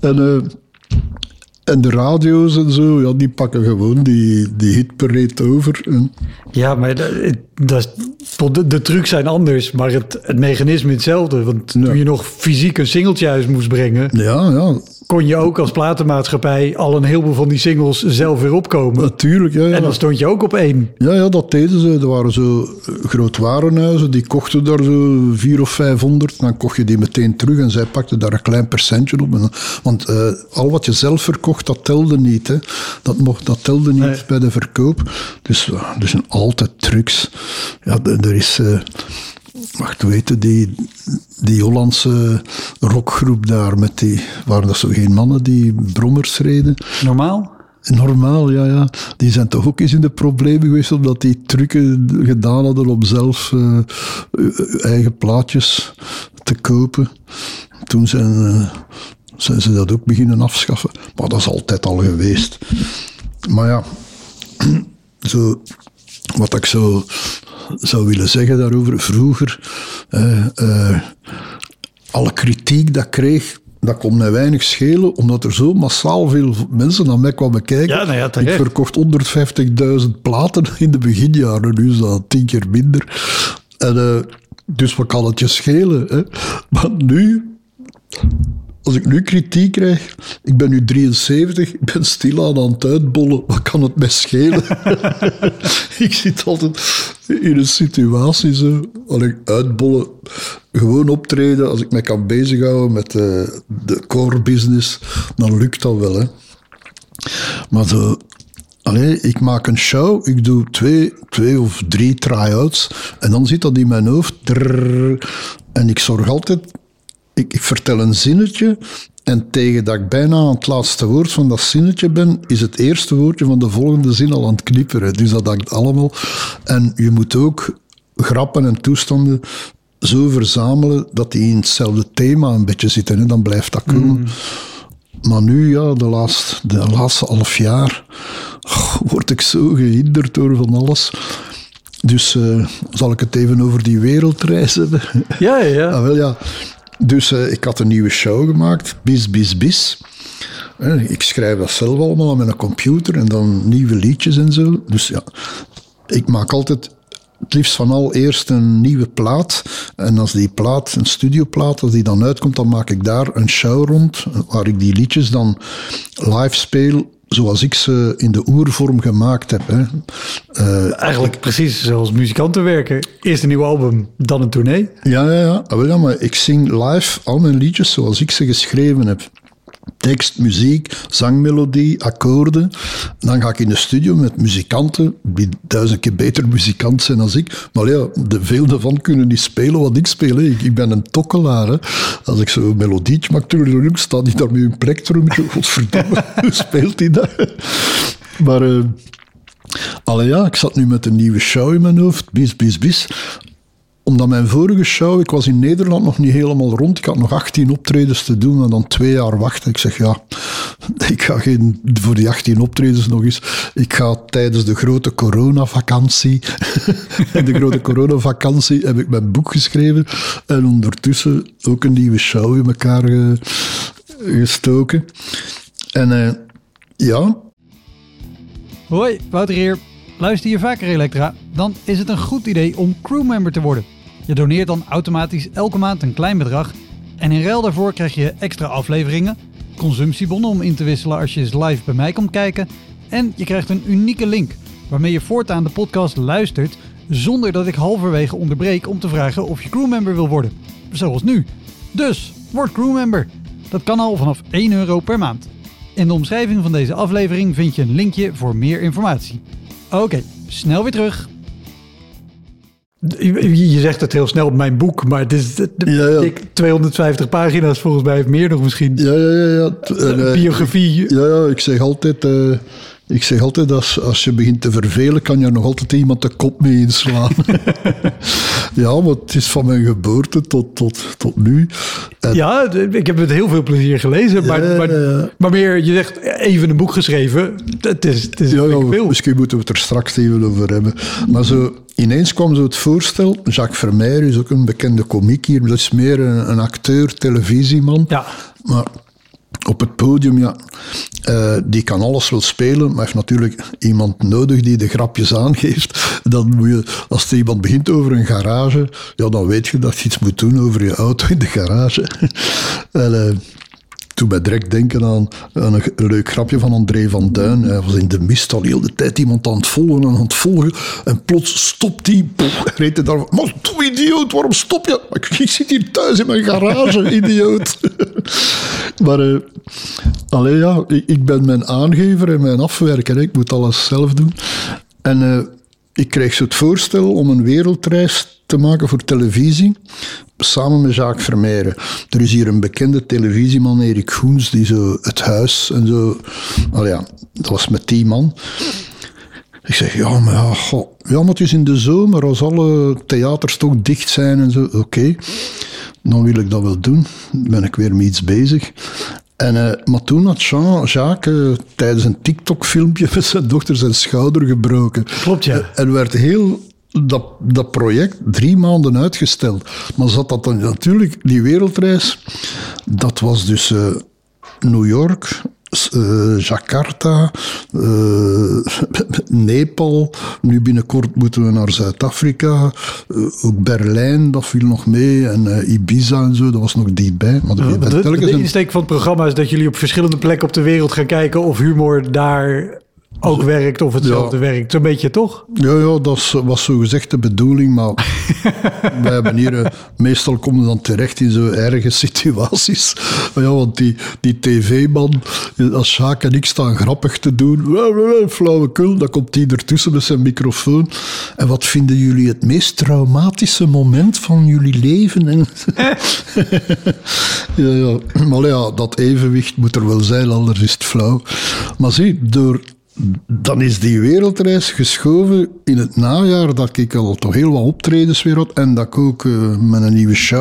En de radio's en zo, ja, die pakken gewoon die hitparade over. Ja, maar de trucs zijn anders, maar het mechanisme hetzelfde. Want toen je nog fysiek een singeltje uit moest brengen, kon je ook als platenmaatschappij al een heleboel van die singles zelf weer opkomen. Natuurlijk, ja. En dan stond je ook op 1. Ja, dat deden ze. Er waren zo grootwarenhuizen, die kochten daar zo 400 of 500. Dan kocht je die meteen terug en zij pakten daar een klein percentje op. Want al wat je zelf verkocht, dat telde niet. Hè. Dat telde niet bij de verkoop. Dus er zijn altijd trucs. Ja, er is... Wacht, weten die Hollandse rockgroep daar met waren dat zo geen mannen die brommers reden? Normaal, ja. Die zijn toch ook eens in de problemen geweest omdat die trucken gedaan hadden om zelf eigen plaatjes te kopen. Toen zijn ze dat ook beginnen afschaffen. Maar dat is altijd al geweest. Maar ja, wat ik zo zou willen zeggen daarover, vroeger, alle kritiek dat ik kreeg, dat kon mij weinig schelen, omdat er zo massaal veel mensen naar mij kwamen kijken. Ja, nou ja, ik verkocht 150.000 platen in de beginjaren, nu is dat 10 keer minder. En, dus wat kan het je schelen? Hè? Maar nu, als ik nu kritiek krijg, ik ben nu 73, ik ben stilaan aan het uitbollen, wat kan het mij schelen? Ik zit altijd in een situatie zo, uitbollen, gewoon optreden, als ik mij kan bezighouden met de core business, dan lukt dat wel. Hè. Maar zo, ik maak een show, ik doe 2 of 3 try-outs en dan zit dat in mijn hoofd. En ik zorg altijd, ik vertel een zinnetje en tegen dat ik bijna aan het laatste woord van dat zinnetje ben, is het eerste woordje van de volgende zin al aan het knipperen. Dus dat hangt allemaal. En je moet ook grappen en toestanden zo verzamelen dat die in hetzelfde thema een beetje zitten. En dan blijft dat komen. Maar nu, ja, de laatste half jaar word ik zo gehinderd door van alles. Dus zal ik het even over die wereldreis hebben? Ja. Ah, wel, ja. Dus ik had een nieuwe show gemaakt, Bis. Ik schrijf dat zelf allemaal met een computer en dan nieuwe liedjes en zo. Dus ja, ik maak altijd het liefst van al eerst een nieuwe plaat. En als die plaat, een studioplaat, als die dan uitkomt, dan maak ik daar een show rond, waar ik die liedjes dan live speel, zoals ik ze in de oervorm gemaakt heb. Hè. Eigenlijk precies zoals muzikanten werken. Eerst een nieuw album, dan een tournee. Ja, maar ik zing live al mijn liedjes zoals ik ze geschreven heb. Tekst, muziek, zangmelodie, akkoorden. Dan ga ik in de studio met muzikanten, die 1000 keer beter muzikant zijn dan ik. Maar ja, veel daarvan kunnen niet spelen wat ik speel. Hè. Ik ben een tokkelaar. Hè. Als ik zo'n melodietje maak, staat die daar met een plektrum. Godverdomme, hoe speelt hij dat? Maar ik zat nu met een nieuwe show in mijn hoofd. Bis. Omdat mijn vorige show, ik was in Nederland nog niet helemaal rond. Ik had nog 18 optredens te doen en dan 2 jaar wachten. Ik zeg, ja, ik ga geen voor die 18 optredens nog eens. Ik ga tijdens de grote coronavakantie. In de grote coronavakantie heb ik mijn boek geschreven. En ondertussen ook een nieuwe show in elkaar gestoken. En ja. Hoi, Wouter hier. Luister je vaker Elektra? Dan is het een goed idee om crewmember te worden. Je doneert dan automatisch elke maand een klein bedrag en in ruil daarvoor krijg je extra afleveringen, consumptiebonnen om in te wisselen als je eens live bij mij komt kijken en je krijgt een unieke link waarmee je voortaan de podcast luistert zonder dat ik halverwege onderbreek om te vragen of je crewmember wil worden. Zoals nu. Dus, word crewmember. Dat kan al vanaf €1 per maand. In de omschrijving van deze aflevering vind je een linkje voor meer informatie. Oké, snel weer terug. Je zegt het heel snel op mijn boek, maar het is dik 250 pagina's volgens mij, of meer nog misschien. Ja. Biografie. Ja, ik zeg altijd, als je begint te vervelen, kan je nog altijd iemand de kop mee inslaan. Ja, maar het is van mijn geboorte tot nu. En ja, ik heb met heel veel plezier gelezen, maar meer, je zegt even een boek geschreven. Het is veel. Misschien moeten we het er straks even over hebben. Maar zo, ineens kwam zo het voorstel, Jacques Vermeer is ook een bekende komiek hier, dat is meer een acteur, televisieman. Ja. Maar op het podium, die kan alles wel spelen, maar heeft natuurlijk iemand nodig die de grapjes aangeeft. Dan moet je, als er iemand begint over een garage, ja, dan weet je dat je iets moet doen over je auto in de garage. En, toen mij direct denken aan een leuk grapje van André van Duin. Hij was in de mist al heel de tijd iemand aan het volgen. En plots stopt hij. Reed hij daar. Maar doe idioot, waarom stop je? Ik zit hier thuis in mijn garage, idioot. Maar ik ben mijn aangever en mijn afwerker. Ik moet alles zelf doen. En ik kreeg zo het voorstel om een wereldreis te maken voor televisie, samen met Jacques Vermeer. Er is hier een bekende televisieman, Erik Goens, die zo het huis en zo. Dat was met 10 man. Ik zeg, maar het is in de zomer, als alle theaters toch dicht zijn en zo. Oké, dan wil ik dat wel doen. Dan ben ik weer met iets bezig. En, maar toen had Jacques tijdens een TikTok-filmpje met zijn dochter zijn schouder gebroken. Klopt, ja. En werd heel dat project 3 maanden uitgesteld. Maar zat dat dan natuurlijk, die wereldreis, dat was dus New York, Jakarta, Nepal. Nu binnenkort moeten we naar Zuid-Afrika. Ook Berlijn, dat viel nog mee. En Ibiza en zo, dat was nog dichtbij. Maar de insteek van het programma is dat jullie op verschillende plekken op de wereld gaan kijken of humor daar ook werkt of hetzelfde werkt. Zo'n beetje, toch? Ja, dat was zo gezegd de bedoeling, maar wij hebben hier... meestal komen we dan terecht in zo erge situaties. Maar ja, want die tv-man, als Sjaak en ik staan grappig te doen, flauwekul, dan komt die ertussen met zijn microfoon. En wat vinden jullie het meest traumatische moment van jullie leven? En ja, maar ja, dat evenwicht moet er wel zijn, anders is het flauw. Maar zie, dan is die wereldreis geschoven in het najaar dat ik al toch heel wat optredens weer had en dat ik ook met een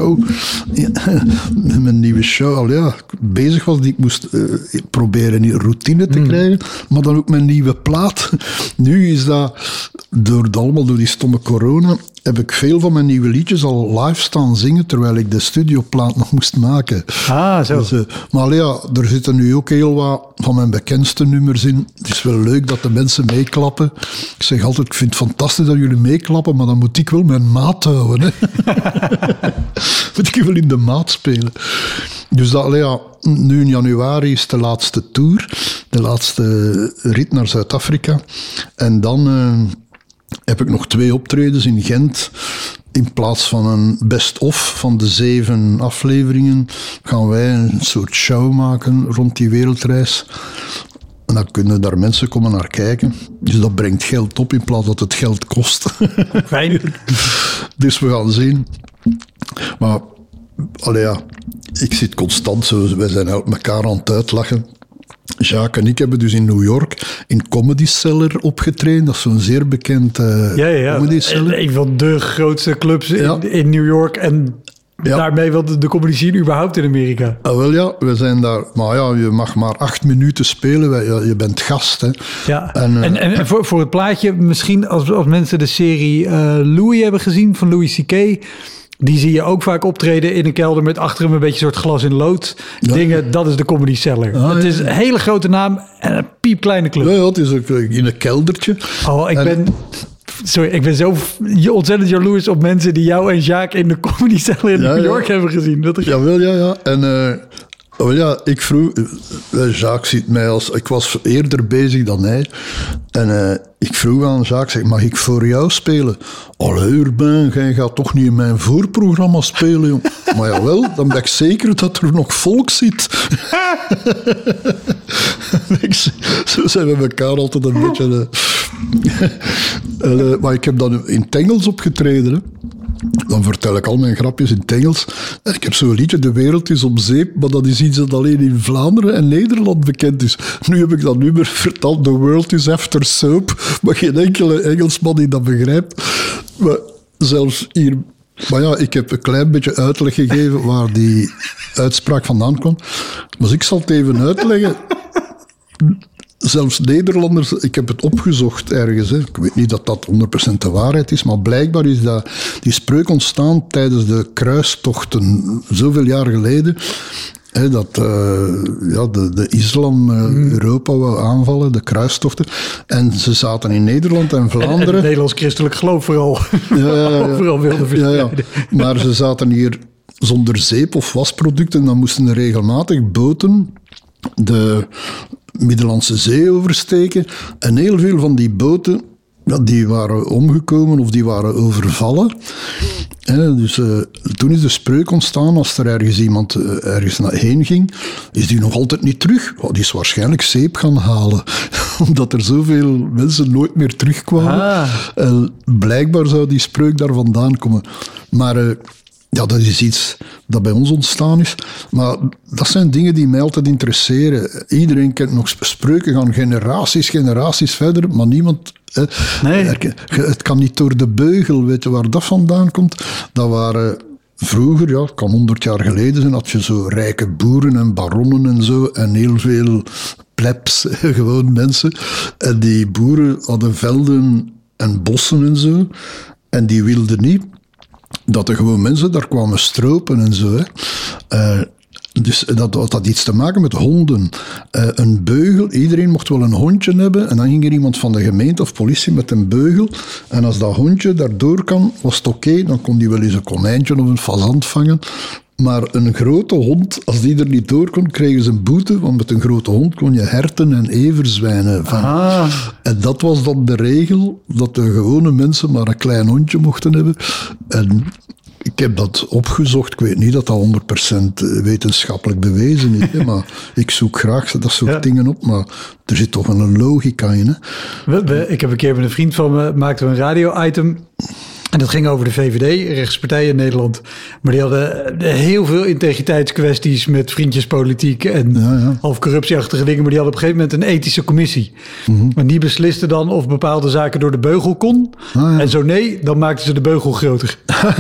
nieuwe show al bezig was die ik moest proberen in routine te krijgen, maar dan ook mijn nieuwe plaat. Nu is dat allemaal door die stomme corona heb ik veel van mijn nieuwe liedjes al live staan zingen, terwijl ik de studioplaat nog moest maken. Ah, zo. Dus, maar er zitten nu ook heel wat van mijn bekendste nummers in. Het is wel leuk dat de mensen meeklappen. Ik zeg altijd, ik vind het fantastisch dat jullie meeklappen, maar dan moet ik wel mijn maat houden. Hè. Moet ik wel in de maat spelen. Dus nu in januari is de laatste tour, de laatste rit naar Zuid-Afrika. En dan... heb ik nog 2 optredens in Gent. In plaats van een best-of van de 7 afleveringen gaan wij een soort show maken rond die wereldreis. En dan kunnen daar mensen komen naar kijken. Dus dat brengt geld op in plaats dat het geld kost. Fijn. Dus we gaan zien. Maar, ik zit constant zo. Wij zijn elkaar aan het uitlachen. Jacques en ik hebben dus in New York in Comedy Cellar opgetreden. Dat is zo'n zeer bekend Comedy Cellar. Een van de grootste clubs in New York en daarmee wel de comedy scene überhaupt in Amerika. We zijn daar. Maar je mag maar 8 minuten spelen. Je bent gast. Hè. Ja. En voor het plaatje, misschien als mensen de serie Louis hebben gezien van Louis C.K., die zie je ook vaak optreden in een kelder met achter hem een beetje een soort glas in lood. Ja. Dingen, dat is de Comedy Cellar. Het is een hele grote naam en een piepkleine club. Ja, het is ook in een keldertje. Ik ben zo ontzettend jaloers op mensen die jou en Jacques in de Comedy Cellar in New York hebben gezien. Ja. En... ik vroeg... Jacques ziet mij als... Ik was eerder bezig dan hij. En ik vroeg aan Jacques, mag ik voor jou spelen? Allee, Urbain, jij gaat toch niet in mijn voorprogramma spelen, jong. Maar jawel, dan ben ik zeker dat er nog volk zit. Zo zijn we elkaar altijd een beetje... maar ik heb dan in het Engels opgetreden, hè. Dan vertel ik al mijn grapjes in het Engels. En ik heb zo'n liedje, De wereld is om zeep, maar dat is iets dat alleen in Vlaanderen en Nederland bekend is. Nu heb ik dat nummer verteld, The world is after soap, maar geen enkele Engelsman die dat begrijpt. Maar zelfs hier... Maar ik heb een klein beetje uitleg gegeven waar die uitspraak vandaan kwam. Maar ik zal het even uitleggen. Zelfs Nederlanders, ik heb het opgezocht ergens. Hè. Ik weet niet dat dat 100% de waarheid is, maar blijkbaar is die spreuk ontstaan tijdens de kruistochten, zoveel jaar geleden. Hè, dat de islam Europa wou aanvallen, de kruistochten. En ze zaten in Nederland en Vlaanderen. En het Nederlands christelijk geloof vooral. Overal wilden verspreiden. Ja. Maar ze zaten hier zonder zeep of wasproducten. Dan moesten er regelmatig boten de Middellandse Zee oversteken. En heel veel van die boten, die waren omgekomen of die waren overvallen. Dus toen is de spreuk ontstaan, als er ergens iemand ergens heen ging, is die nog altijd niet terug. Die is waarschijnlijk zeep gaan halen, omdat er zoveel mensen nooit meer terugkwamen. Blijkbaar zou die spreuk daar vandaan komen. Maar... dat is iets dat bij ons ontstaan is. Maar dat zijn dingen die mij altijd interesseren. Iedereen kent nog spreuken, gaan generaties verder, maar niemand... Nee. Het kan niet door de beugel, weet je waar dat vandaan komt? Dat waren vroeger, het kan 100 jaar geleden zijn, had je zo rijke boeren en baronnen en zo, en heel veel plebs, gewoon mensen. En die boeren hadden velden en bossen en zo. En die wilde niet dat er gewoon mensen daar kwamen stropen en zo. Hè. Dus dat had iets te maken met honden. Een beugel, iedereen mocht wel een hondje hebben. En dan ging er iemand van de gemeente of politie met een beugel. En als dat hondje daardoor kan, was het oké. Dan kon die wel eens een konijntje of een fazant vangen. Maar een grote hond, als die er niet door kon, kregen ze een boete. Want met een grote hond kon je herten en everzwijnen vangen. En dat was dan de regel, dat de gewone mensen maar een klein hondje mochten hebben. En ik heb dat opgezocht. Ik weet niet dat dat 100% wetenschappelijk bewezen is. Hè, maar ik zoek graag dat soort dingen op. Maar er zit toch een logica in. Hè? Ik heb een keer met een vriend van me, maakten we een radio-item. En dat ging over de VVD, rechtspartij in Nederland. Maar die hadden heel veel integriteitskwesties met vriendjespolitiek en half corruptieachtige dingen. Maar die hadden op een gegeven moment een ethische commissie. Mm-hmm. En die besliste dan of bepaalde zaken door de beugel kon. En zo nee, dan maakten ze de beugel groter.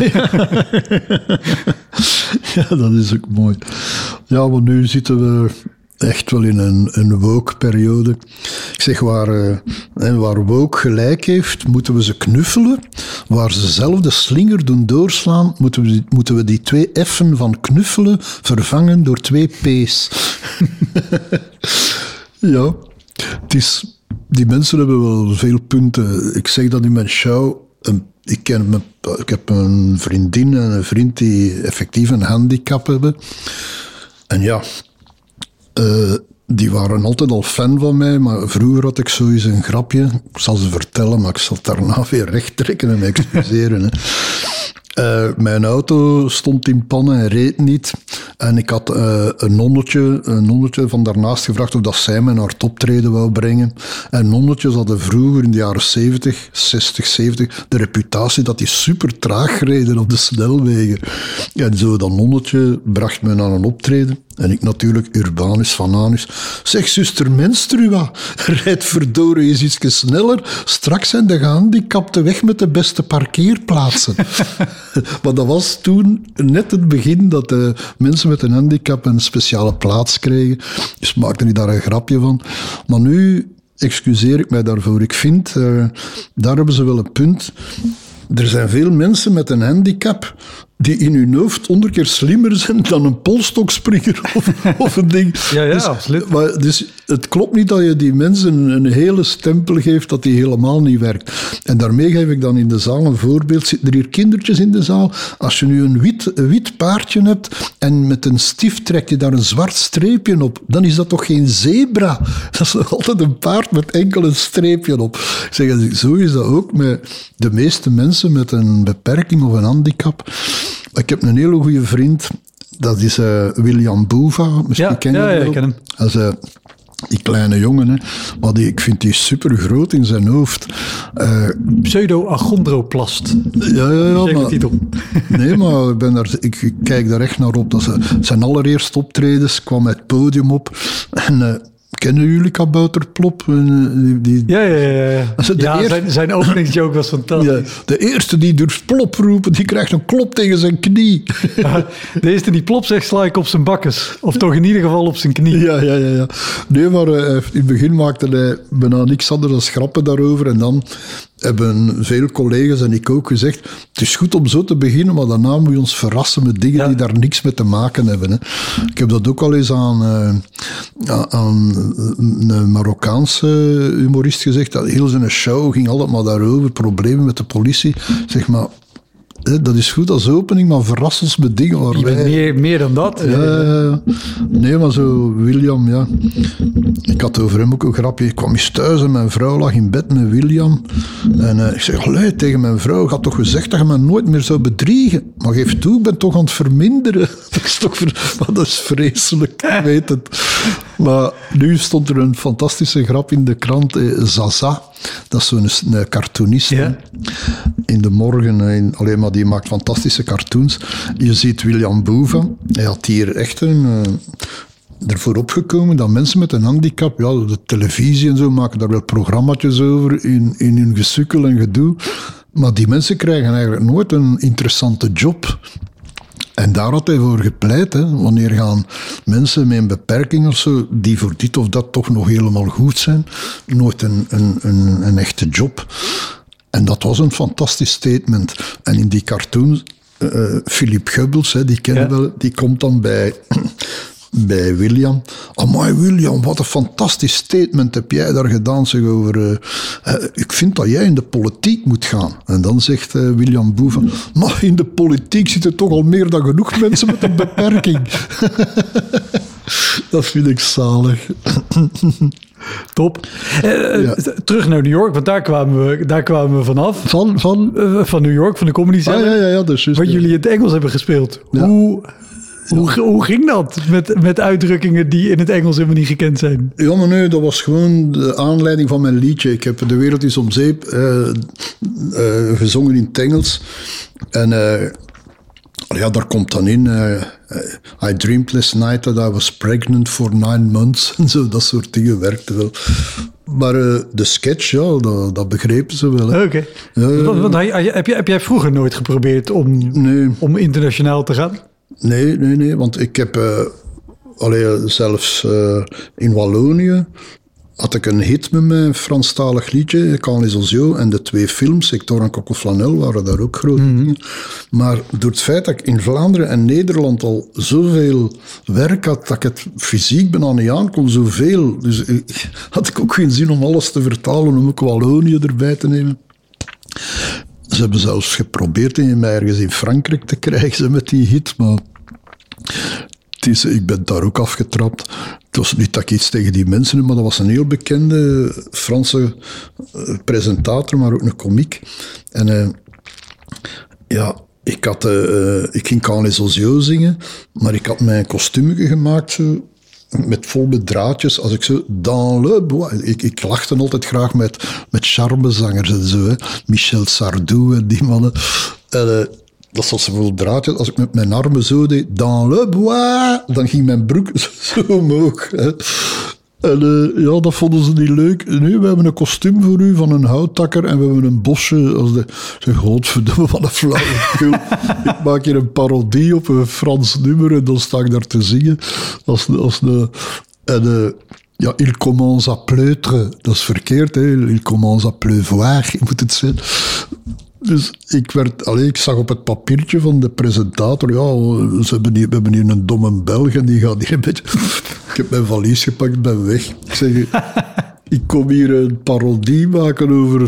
Ja, dat is ook mooi. Ja, want nu zitten we echt wel in een woke-periode. Ik zeg, waar woke gelijk heeft, moeten we ze knuffelen. Waar ze zelf de slinger doen doorslaan, moeten we die 2 F'en van knuffelen vervangen door 2 P's. Ja, die mensen hebben wel veel punten. Ik zeg dat in mijn show. Ik heb een vriendin en een vriend die effectief een handicap hebben. En ja, die waren altijd al fan van mij, maar vroeger had ik zoiets een grapje. Ik zal ze vertellen, maar ik zal het daarna weer recht trekken en me excuseren. Hè. Mijn auto stond in pannen en reed niet. En ik had een nonnetje van daarnaast gevraagd of dat zij mij naar het optreden wou brengen. En nonnetjes hadden vroeger in de jaren 60, 70, de reputatie dat die super traag reden op de snelwegen. En zo dat nonnetje bracht mij naar een optreden. En ik natuurlijk, urbanus van anus. Zeg, zuster Menstrua, rijd verdorie eens iets sneller. Straks zijn de gehandicapten weg met de beste parkeerplaatsen. Maar dat was toen net het begin dat de mensen met een handicap een speciale plaats kregen. Dus maakte ik daar een grapje van. Maar nu excuseer ik mij daarvoor. Ik vind, daar hebben ze wel een punt. Er zijn veel mensen met een handicap die in hun hoofd 100 keer slimmer zijn dan een polstokspringer of een ding. Ja, dus, absoluut. Maar, dus het klopt niet dat je die mensen een hele stempel geeft dat die helemaal niet werkt. En daarmee geef ik dan in de zaal een voorbeeld. Zitten er hier kindertjes in de zaal? Als je nu een wit paardje hebt en met een stift trekt je daar een zwart streepje op, dan is dat toch geen zebra? Dat is nog altijd een paard met enkel een streepje op. Ik zeg, zo is dat ook met de meeste mensen met een beperking of een handicap. Ik heb een hele goede vriend, dat is William Boeva. Misschien ken je hem wel. Ik ken hem. Dat is die kleine jongen, hè. Maar ik vind die super groot in zijn hoofd. Pseudo-achondroplast. Ja, maar, titel. Nee, maar ik kijk daar echt naar op. Dat zijn allereerste optredens, kwam het podium op en... Kennen jullie Kabouterplop? Zijn openingsjoke was fantastisch. Ja, de eerste die durft plop roepen, die krijgt een klop tegen zijn knie. De eerste die plop zegt, sla ik op zijn bakkes. Of toch in ieder geval op zijn knie. Ja. Nee, maar in het begin maakte hij bijna niks anders dan grappen daarover. En dan hebben veel collega's en ik ook gezegd, het is goed om zo te beginnen, maar daarna moet je ons verrassen met dingen die daar niks mee te maken hebben. Hè. Ik heb dat ook al eens aan een Marokkaanse humorist gezegd, dat heel zijn show ging altijd maar daarover, problemen met de politie. Zeg maar, dat is goed als opening, maar verras ons met dingen waar je bent meer dan dat. Ja. Nee, maar zo, William, ja. Ik had over hem ook een grapje. Ik kwam eens thuis en mijn vrouw lag in bed met William. En ik zeg, allee, tegen mijn vrouw, ik had toch gezegd dat je me nooit meer zou bedriegen. Maar geef toe, ik ben toch aan het verminderen. Dat is vreselijk, ik weet het. Maar nu stond er een fantastische grap in de krant, Zaza. Dat is zo'n cartoonist. Ja. In de morgen, alleen maar die maakt fantastische cartoons. Je ziet William Boeva. Hij had hier echt ervoor opgekomen dat mensen met een handicap, ja, de televisie en zo maken daar wel programma's over in hun gesukkel en gedoe. Maar die mensen krijgen eigenlijk nooit een interessante job. En daar had hij voor gepleit. Hè. Wanneer gaan mensen met een beperking of zo, die voor dit of dat toch nog helemaal goed zijn, nooit een echte job. En dat was een fantastisch statement. En in die cartoons, Philip Goebbels, die kennen wel, die komt dan bij William. Amai William, wat een fantastisch statement heb jij daar gedaan, zeg, over... ik vind dat jij in de politiek moet gaan. En dan zegt William Boeven, maar in de politiek zitten toch al meer dan genoeg mensen met een beperking. Dat vind ik zalig. Top. Terug naar New York, want daar kwamen we vanaf. Van New York, van de Comedy Cellar. Ja, dus waar jullie in het Engels hebben gespeeld. Ja. Hoe ging dat met uitdrukkingen die in het Engels helemaal niet gekend zijn? Ja, maar nee, dat was gewoon de aanleiding van mijn liedje. Ik heb De Wereld is om Zeep gezongen in het Engels. En daar komt dan in... I dreamed last night that I was pregnant for 9 months. En zo, dat soort dingen werkte wel. Maar de sketch, ja, dat begrepen ze wel. Oké. Want heb jij vroeger nooit geprobeerd om internationaal te gaan? Nee, want ik heb zelfs in Wallonië had ik een hit met mijn Franstalig liedje, Quand les Oiseaux, en de 2 films, Hector en Coco Flanel, waren daar ook grote dingen. Maar door het feit dat ik in Vlaanderen en Nederland al zoveel werk had, dat ik het fysiek bijna niet aan kon, zoveel. Dus had ik ook geen zin om alles te vertalen, om ook Wallonië erbij te nemen. Ze hebben zelfs geprobeerd mij ergens in Frankrijk te krijgen met die hit, maar ik ben daar ook afgetrapt. Het was niet dat ik iets tegen die mensen heb, maar dat was een heel bekende Franse presentator, maar ook een komiek. En ik ging Quand les Oiseaux zingen, maar ik had mijn kostuumje gemaakt zo, met vol met draadjes, als ik zo dans le bois... Ik lachte altijd graag met charmezangers en zo, hè. Michel Sardou en die mannen. En dat was vol draadjes. Als ik met mijn armen zo deed, dans le bois, dan ging mijn broek zo omhoog. Hè. En dat vonden ze niet leuk. Nee, we hebben een kostuum voor u van een houttakker en we hebben een bosje. Godverdomme, wat een flauwekul. Ik maak hier een parodie op een Frans nummer en dan sta ik daar te zingen. Il commence à pleutrer. Dat is verkeerd, hè. Il commence à pleuvoir, moet het zijn. Dus ik zag op het papiertje van de presentator, we hebben hier een domme Belg en die gaat hier een beetje... Ik heb mijn valies gepakt, ben weg. Ik zeg, ik kom hier een parodie maken over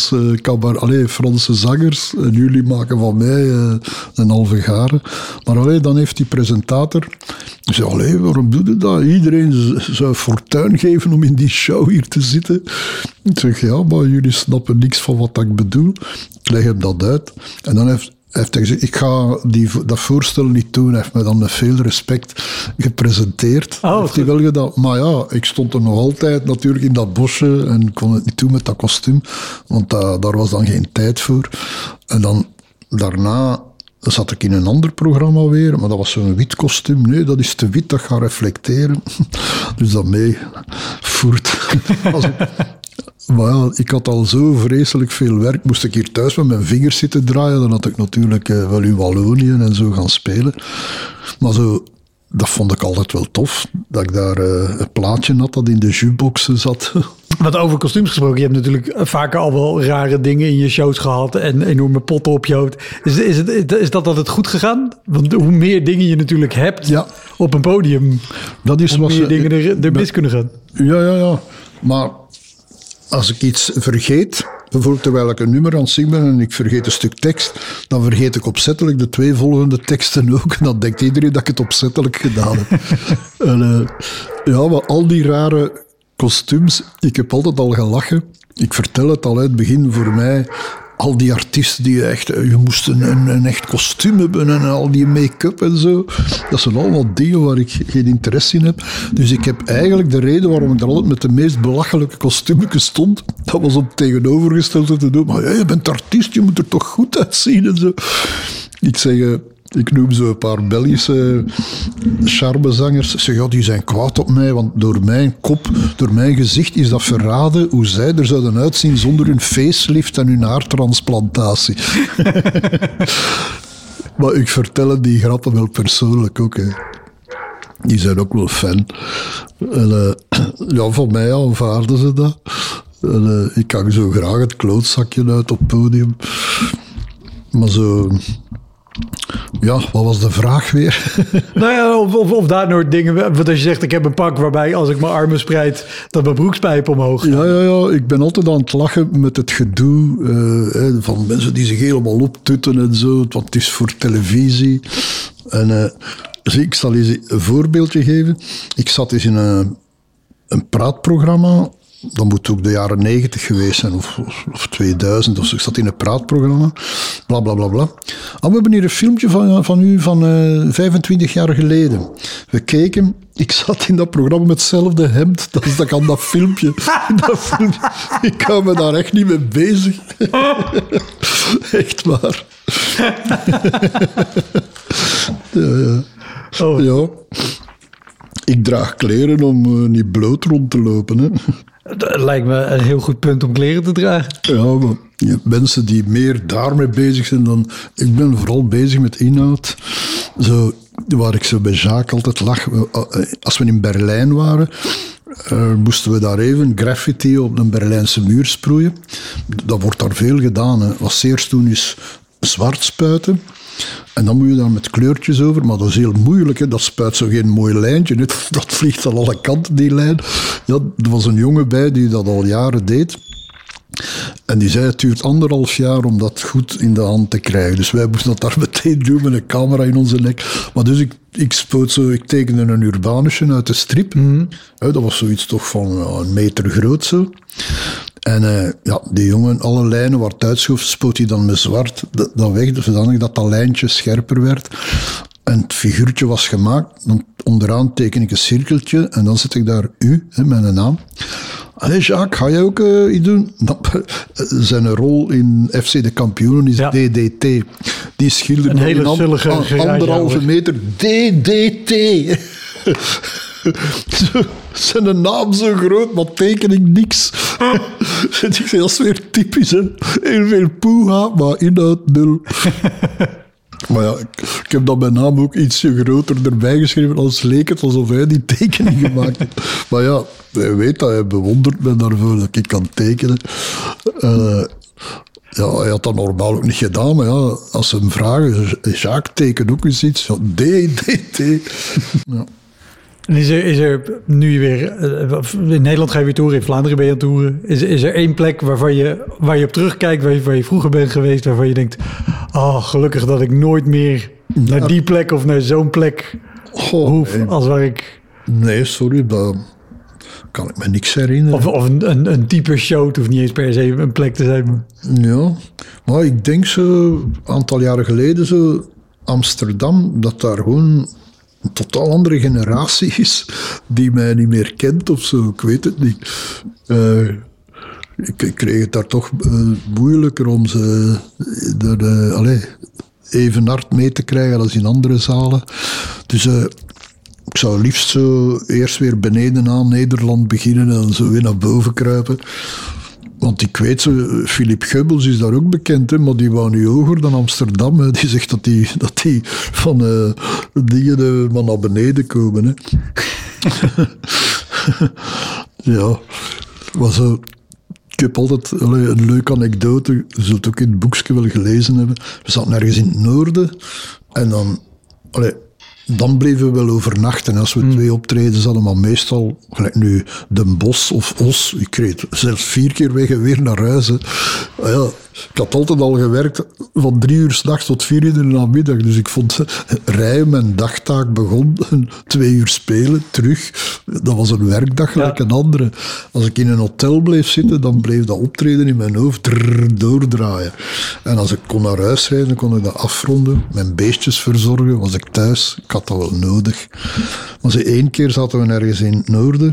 Franse zangers en jullie maken van mij een halve garen. Maar dan heeft die presentator... Ik zei, waarom doe je dat? Iedereen zou fortuin geven om in die show hier te zitten. Ik zeg, ja, maar jullie snappen niks van wat ik bedoel. Ik leg hem dat uit. En dan heeft hij gezegd, ik ga dat voorstel niet doen. Hij heeft me dan met veel respect gepresenteerd. Heeft hij wel gedaan. Maar ja, ik stond er nog altijd natuurlijk in dat bosje en kon het niet doen met dat kostuum. Want daar was dan geen tijd voor. En dan daarna... Dan zat ik in een ander programma weer, maar dat was zo'n wit kostuum. Nee, dat is te wit, dat gaat reflecteren. Dus dat mee voert. Maar ja, ik had al zo vreselijk veel werk. Moest ik hier thuis met mijn vingers zitten draaien, dan had ik natuurlijk wel in Wallonië en zo gaan spelen. Maar zo, dat vond ik altijd wel tof. Dat ik daar een plaatje had dat in de jukeboxen zat. Wat over kostuums gesproken, je hebt natuurlijk vaker al wel rare dingen in je shows gehad en enorme potten op je hoofd. Is dat altijd goed gegaan? Want hoe meer dingen je natuurlijk hebt op een podium, hoe meer dingen er mis kunnen gaan. Ja. Maar als ik iets vergeet, bijvoorbeeld terwijl ik een nummer aan het zingen ben en ik vergeet een stuk tekst, dan vergeet ik opzettelijk de 2 volgende teksten ook. En dan denkt iedereen dat ik het opzettelijk gedaan heb. Maar al die rare kostuums, ik heb altijd al gelachen. Ik vertel het al uit het begin voor mij. Al die artiesten die je moest een echt kostuum hebben en al die make-up en zo. Dat zijn allemaal dingen waar ik geen interesse in heb. Dus ik heb eigenlijk de reden waarom ik er altijd met de meest belachelijke kostuumjes stond, dat was om tegenovergestelde te doen. Maar je bent artiest, je moet er toch goed uitzien en zo. Ik zeg... Ik noem zo een paar Belgische charmezangers. Zeg, ja, die zijn kwaad op mij, want door mijn kop, door mijn gezicht is dat verraden hoe zij er zouden uitzien zonder hun facelift en hun haartransplantatie. Maar ik vertel die grappen wel persoonlijk ook. Hè. Die zijn ook wel fan. En, van mij aanvaarden ze dat. En, ik hang zo graag het klootzakje uit op het podium. Maar zo... Ja, wat was de vraag weer? Nou ja, of daar nooit dingen... Want als je zegt, ik heb een pak waarbij als ik mijn armen spreid... dat mijn broekspijp omhoog gaat. Ja, ik ben altijd aan het lachen met het gedoe van mensen die zich helemaal optutten en zo. Want het is voor televisie. En ik zal eens een voorbeeldje geven. Ik zat eens in een praatprogramma... Dat moet ook de jaren 90 geweest zijn, of 2000. Of ik zat in een praatprogramma, bla bla bla bla. En we hebben hier een filmpje van u van 25 jaar geleden. We keken, ik zat in dat programma met hetzelfde hemd als dat ik aan dat filmpje. Ik hou me daar echt niet mee bezig. Echt waar. Ja. Oh. Ja. Ik draag kleren om niet bloot rond te lopen, hè. Dat lijkt me een heel goed punt om kleren te dragen. Ja, maar je hebt mensen die meer daarmee bezig zijn dan... Ik ben vooral bezig met inhoud. Zo, waar ik zo bij Jacques altijd lag. Als we in Berlijn waren, moesten we daar even graffiti op een Berlijnse muur sproeien. Dat wordt daar veel gedaan. Hè. Wat ze eerst doen is zwart spuiten. En dan moet je daar met kleurtjes over, maar dat is heel moeilijk. Hè. Dat spuit zo geen mooi lijntje. Dat vliegt aan alle kanten, die lijn. Ja, er was een jongen bij die dat al jaren deed. En die zei, het duurt 1,5 jaar om dat goed in de hand te krijgen. Dus wij moesten dat daar meteen doen met een camera in onze nek. Maar dus ik tekende een Urbanusje uit de strip. Mm-hmm. Dat was zoiets toch van 1 meter groot zo. En die jongen, alle lijnen waar het uitschoof, spoot hij dan met zwart dat weg, zodanig dat dat lijntje scherper werd. En het figuurtje was gemaakt. Dan onderaan teken ik een cirkeltje en dan zet ik daar U, mijn naam. Allee, Jacques, ga jij ook iets doen? Zijn rol in FC de Kampioenen is DDT. Die schilderde een hele zullige 1,5 meter. DDT. Zijn naam zo groot, maar teken ik niks. Ik zei, dat is weer typisch, hè. Heel veel poeha, maar inhoud 0. Maar ja, ik heb dan mijn naam ook ietsje groter erbij geschreven, als leek het alsof hij die tekening gemaakt heeft. Maar ja, hij weet dat, hij bewondert me daarvoor dat ik kan tekenen. Ja, hij had dat normaal ook niet gedaan, maar ja, als ze hem vragen, Jacques, teken ook eens iets. Ja, DDT. Ja. En is er nu je weer... in Nederland ga je weer toeren, in Vlaanderen ben je aan het toeren. Is er één plek waar je op terugkijkt, waar je vroeger bent geweest, waarvan je denkt... gelukkig dat ik nooit meer naar die plek of naar zo'n plek hoef, als waar ik... Nee, sorry, daar kan ik me niks herinneren. Of een type show, het hoeft niet eens per se een plek te zijn. Maar... Ja, maar ik denk zo, een aantal jaren geleden zo, Amsterdam, dat daar gewoon... een totaal andere generatie is die mij niet meer kent of zo. Ik weet het niet. Ik kreeg het daar toch moeilijker om ze even hard mee te krijgen als in andere zalen. Dus ik zou liefst zo eerst weer beneden aan Nederland beginnen en zo weer naar boven kruipen. Want ik weet zo, Philip Geubels is daar ook bekend, hè, maar die wou nu hoger dan Amsterdam. Hè. Die zegt dat die van dingen maar naar beneden komen. Hè. Ja, maar zo... Ik heb altijd een leuke anekdote, je zult het ook in het boekje wel gelezen hebben. We zaten ergens in het noorden en dan bleven we wel overnachten. Als we 2 optredens hadden, maar meestal, gelijk nu Den Bosch of Os, ik reed zelfs 4 keer weg en weer naar huis. Hè. Ja, ik had altijd al gewerkt van 3 uur 's nachts tot 4 uur in de namiddag. Dus ik vond rijden, mijn dagtaak begon, 2 uur spelen, terug. Dat was een werkdag gelijk een andere. Als ik in een hotel bleef zitten, dan bleef dat optreden in mijn hoofd doordraaien. En als ik kon naar huis rijden, kon ik dat afronden, mijn beestjes verzorgen, was ik thuis. Ik had dat wel nodig. Maar 1 keer zaten we ergens in het noorden.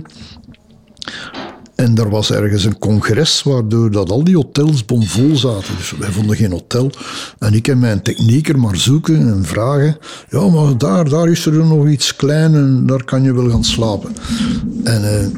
En er was ergens een congres waardoor dat al die hotels bomvol zaten. Dus wij vonden geen hotel. En ik en mijn technieker maar zoeken en vragen. Ja, maar daar is er nog iets klein en daar kan je wel gaan slapen. En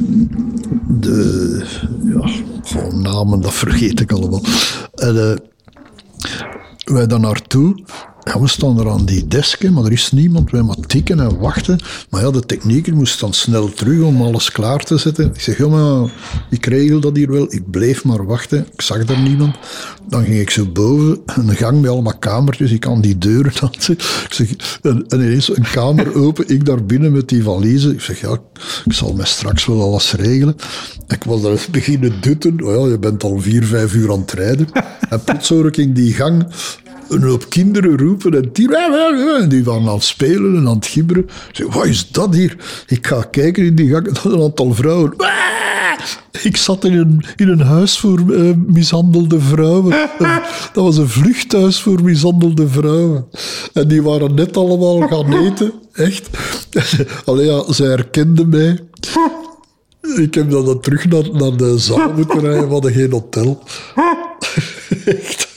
gewoon namen, dat vergeet ik allemaal. En wij daar naartoe. Ja, we staan er aan die desken, maar er is niemand. Wij maar tikken en wachten. Maar ja, de technieker moest dan snel terug om alles klaar te zetten. Ik zeg, ja, maar ik regel dat hier wel. Ik bleef maar wachten. Ik zag er niemand. Dan ging ik zo boven, een gang met allemaal kamertjes. Ik aan die deuren dansen. Ik zeg, en ineens een kamer open. Ik daar binnen met die valiezen. Ik zeg, ja, ik zal mij straks wel alles regelen. Ik was daar beginnen dutten. Oh ja, je bent al 4-5 uur aan het rijden. En plots hoor ik in die gang een hoop kinderen roepen en die waren aan het spelen en aan het gibberen. Ik zeg, wat is dat hier? Ik ga kijken in die gang, een aantal vrouwen. Ik zat in een huis voor mishandelde vrouwen. Dat was een vluchthuis voor mishandelde vrouwen. En die waren net allemaal gaan eten, echt. Allee, ja, zij herkenden mij. Ik heb dan terug naar de zaal moeten rijden, we hadden geen hotel. Echt.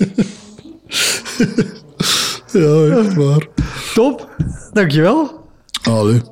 Ja, echt waar. Top, dankjewel. Allee.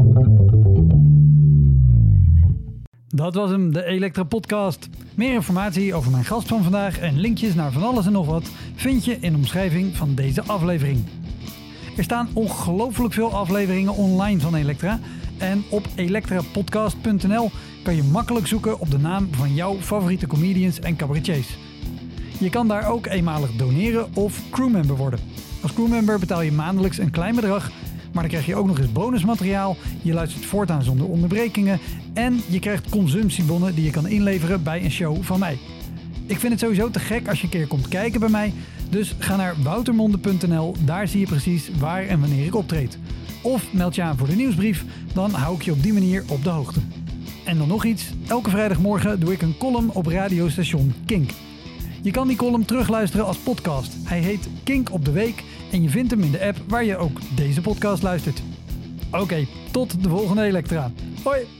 Dat was hem, de Elektra Podcast. Meer informatie over mijn gast van vandaag en linkjes naar van alles en nog wat vind je in de omschrijving van deze aflevering. Er staan ongelooflijk veel afleveringen online van Elektra en op elektrapodcast.nl kan je makkelijk zoeken op de naam van jouw favoriete comedians en cabaretiers. Je kan daar ook eenmalig doneren of crewmember worden. Als crewmember betaal je maandelijks een klein bedrag, maar dan krijg je ook nog eens bonusmateriaal, je luistert voortaan zonder onderbrekingen en je krijgt consumptiebonnen die je kan inleveren bij een show van mij. Ik vind het sowieso te gek als je een keer komt kijken bij mij, dus ga naar woutermonde.nl, daar zie je precies waar en wanneer ik optreed. Of meld je aan voor de nieuwsbrief, dan hou ik je op die manier op de hoogte. En dan nog iets, elke vrijdagmorgen doe ik een column op radiostation Kink. Je kan die column terugluisteren als podcast. Hij heet Kink op de Week en je vindt hem in de app waar je ook deze podcast luistert. Oké, tot de volgende Elektra. Hoi!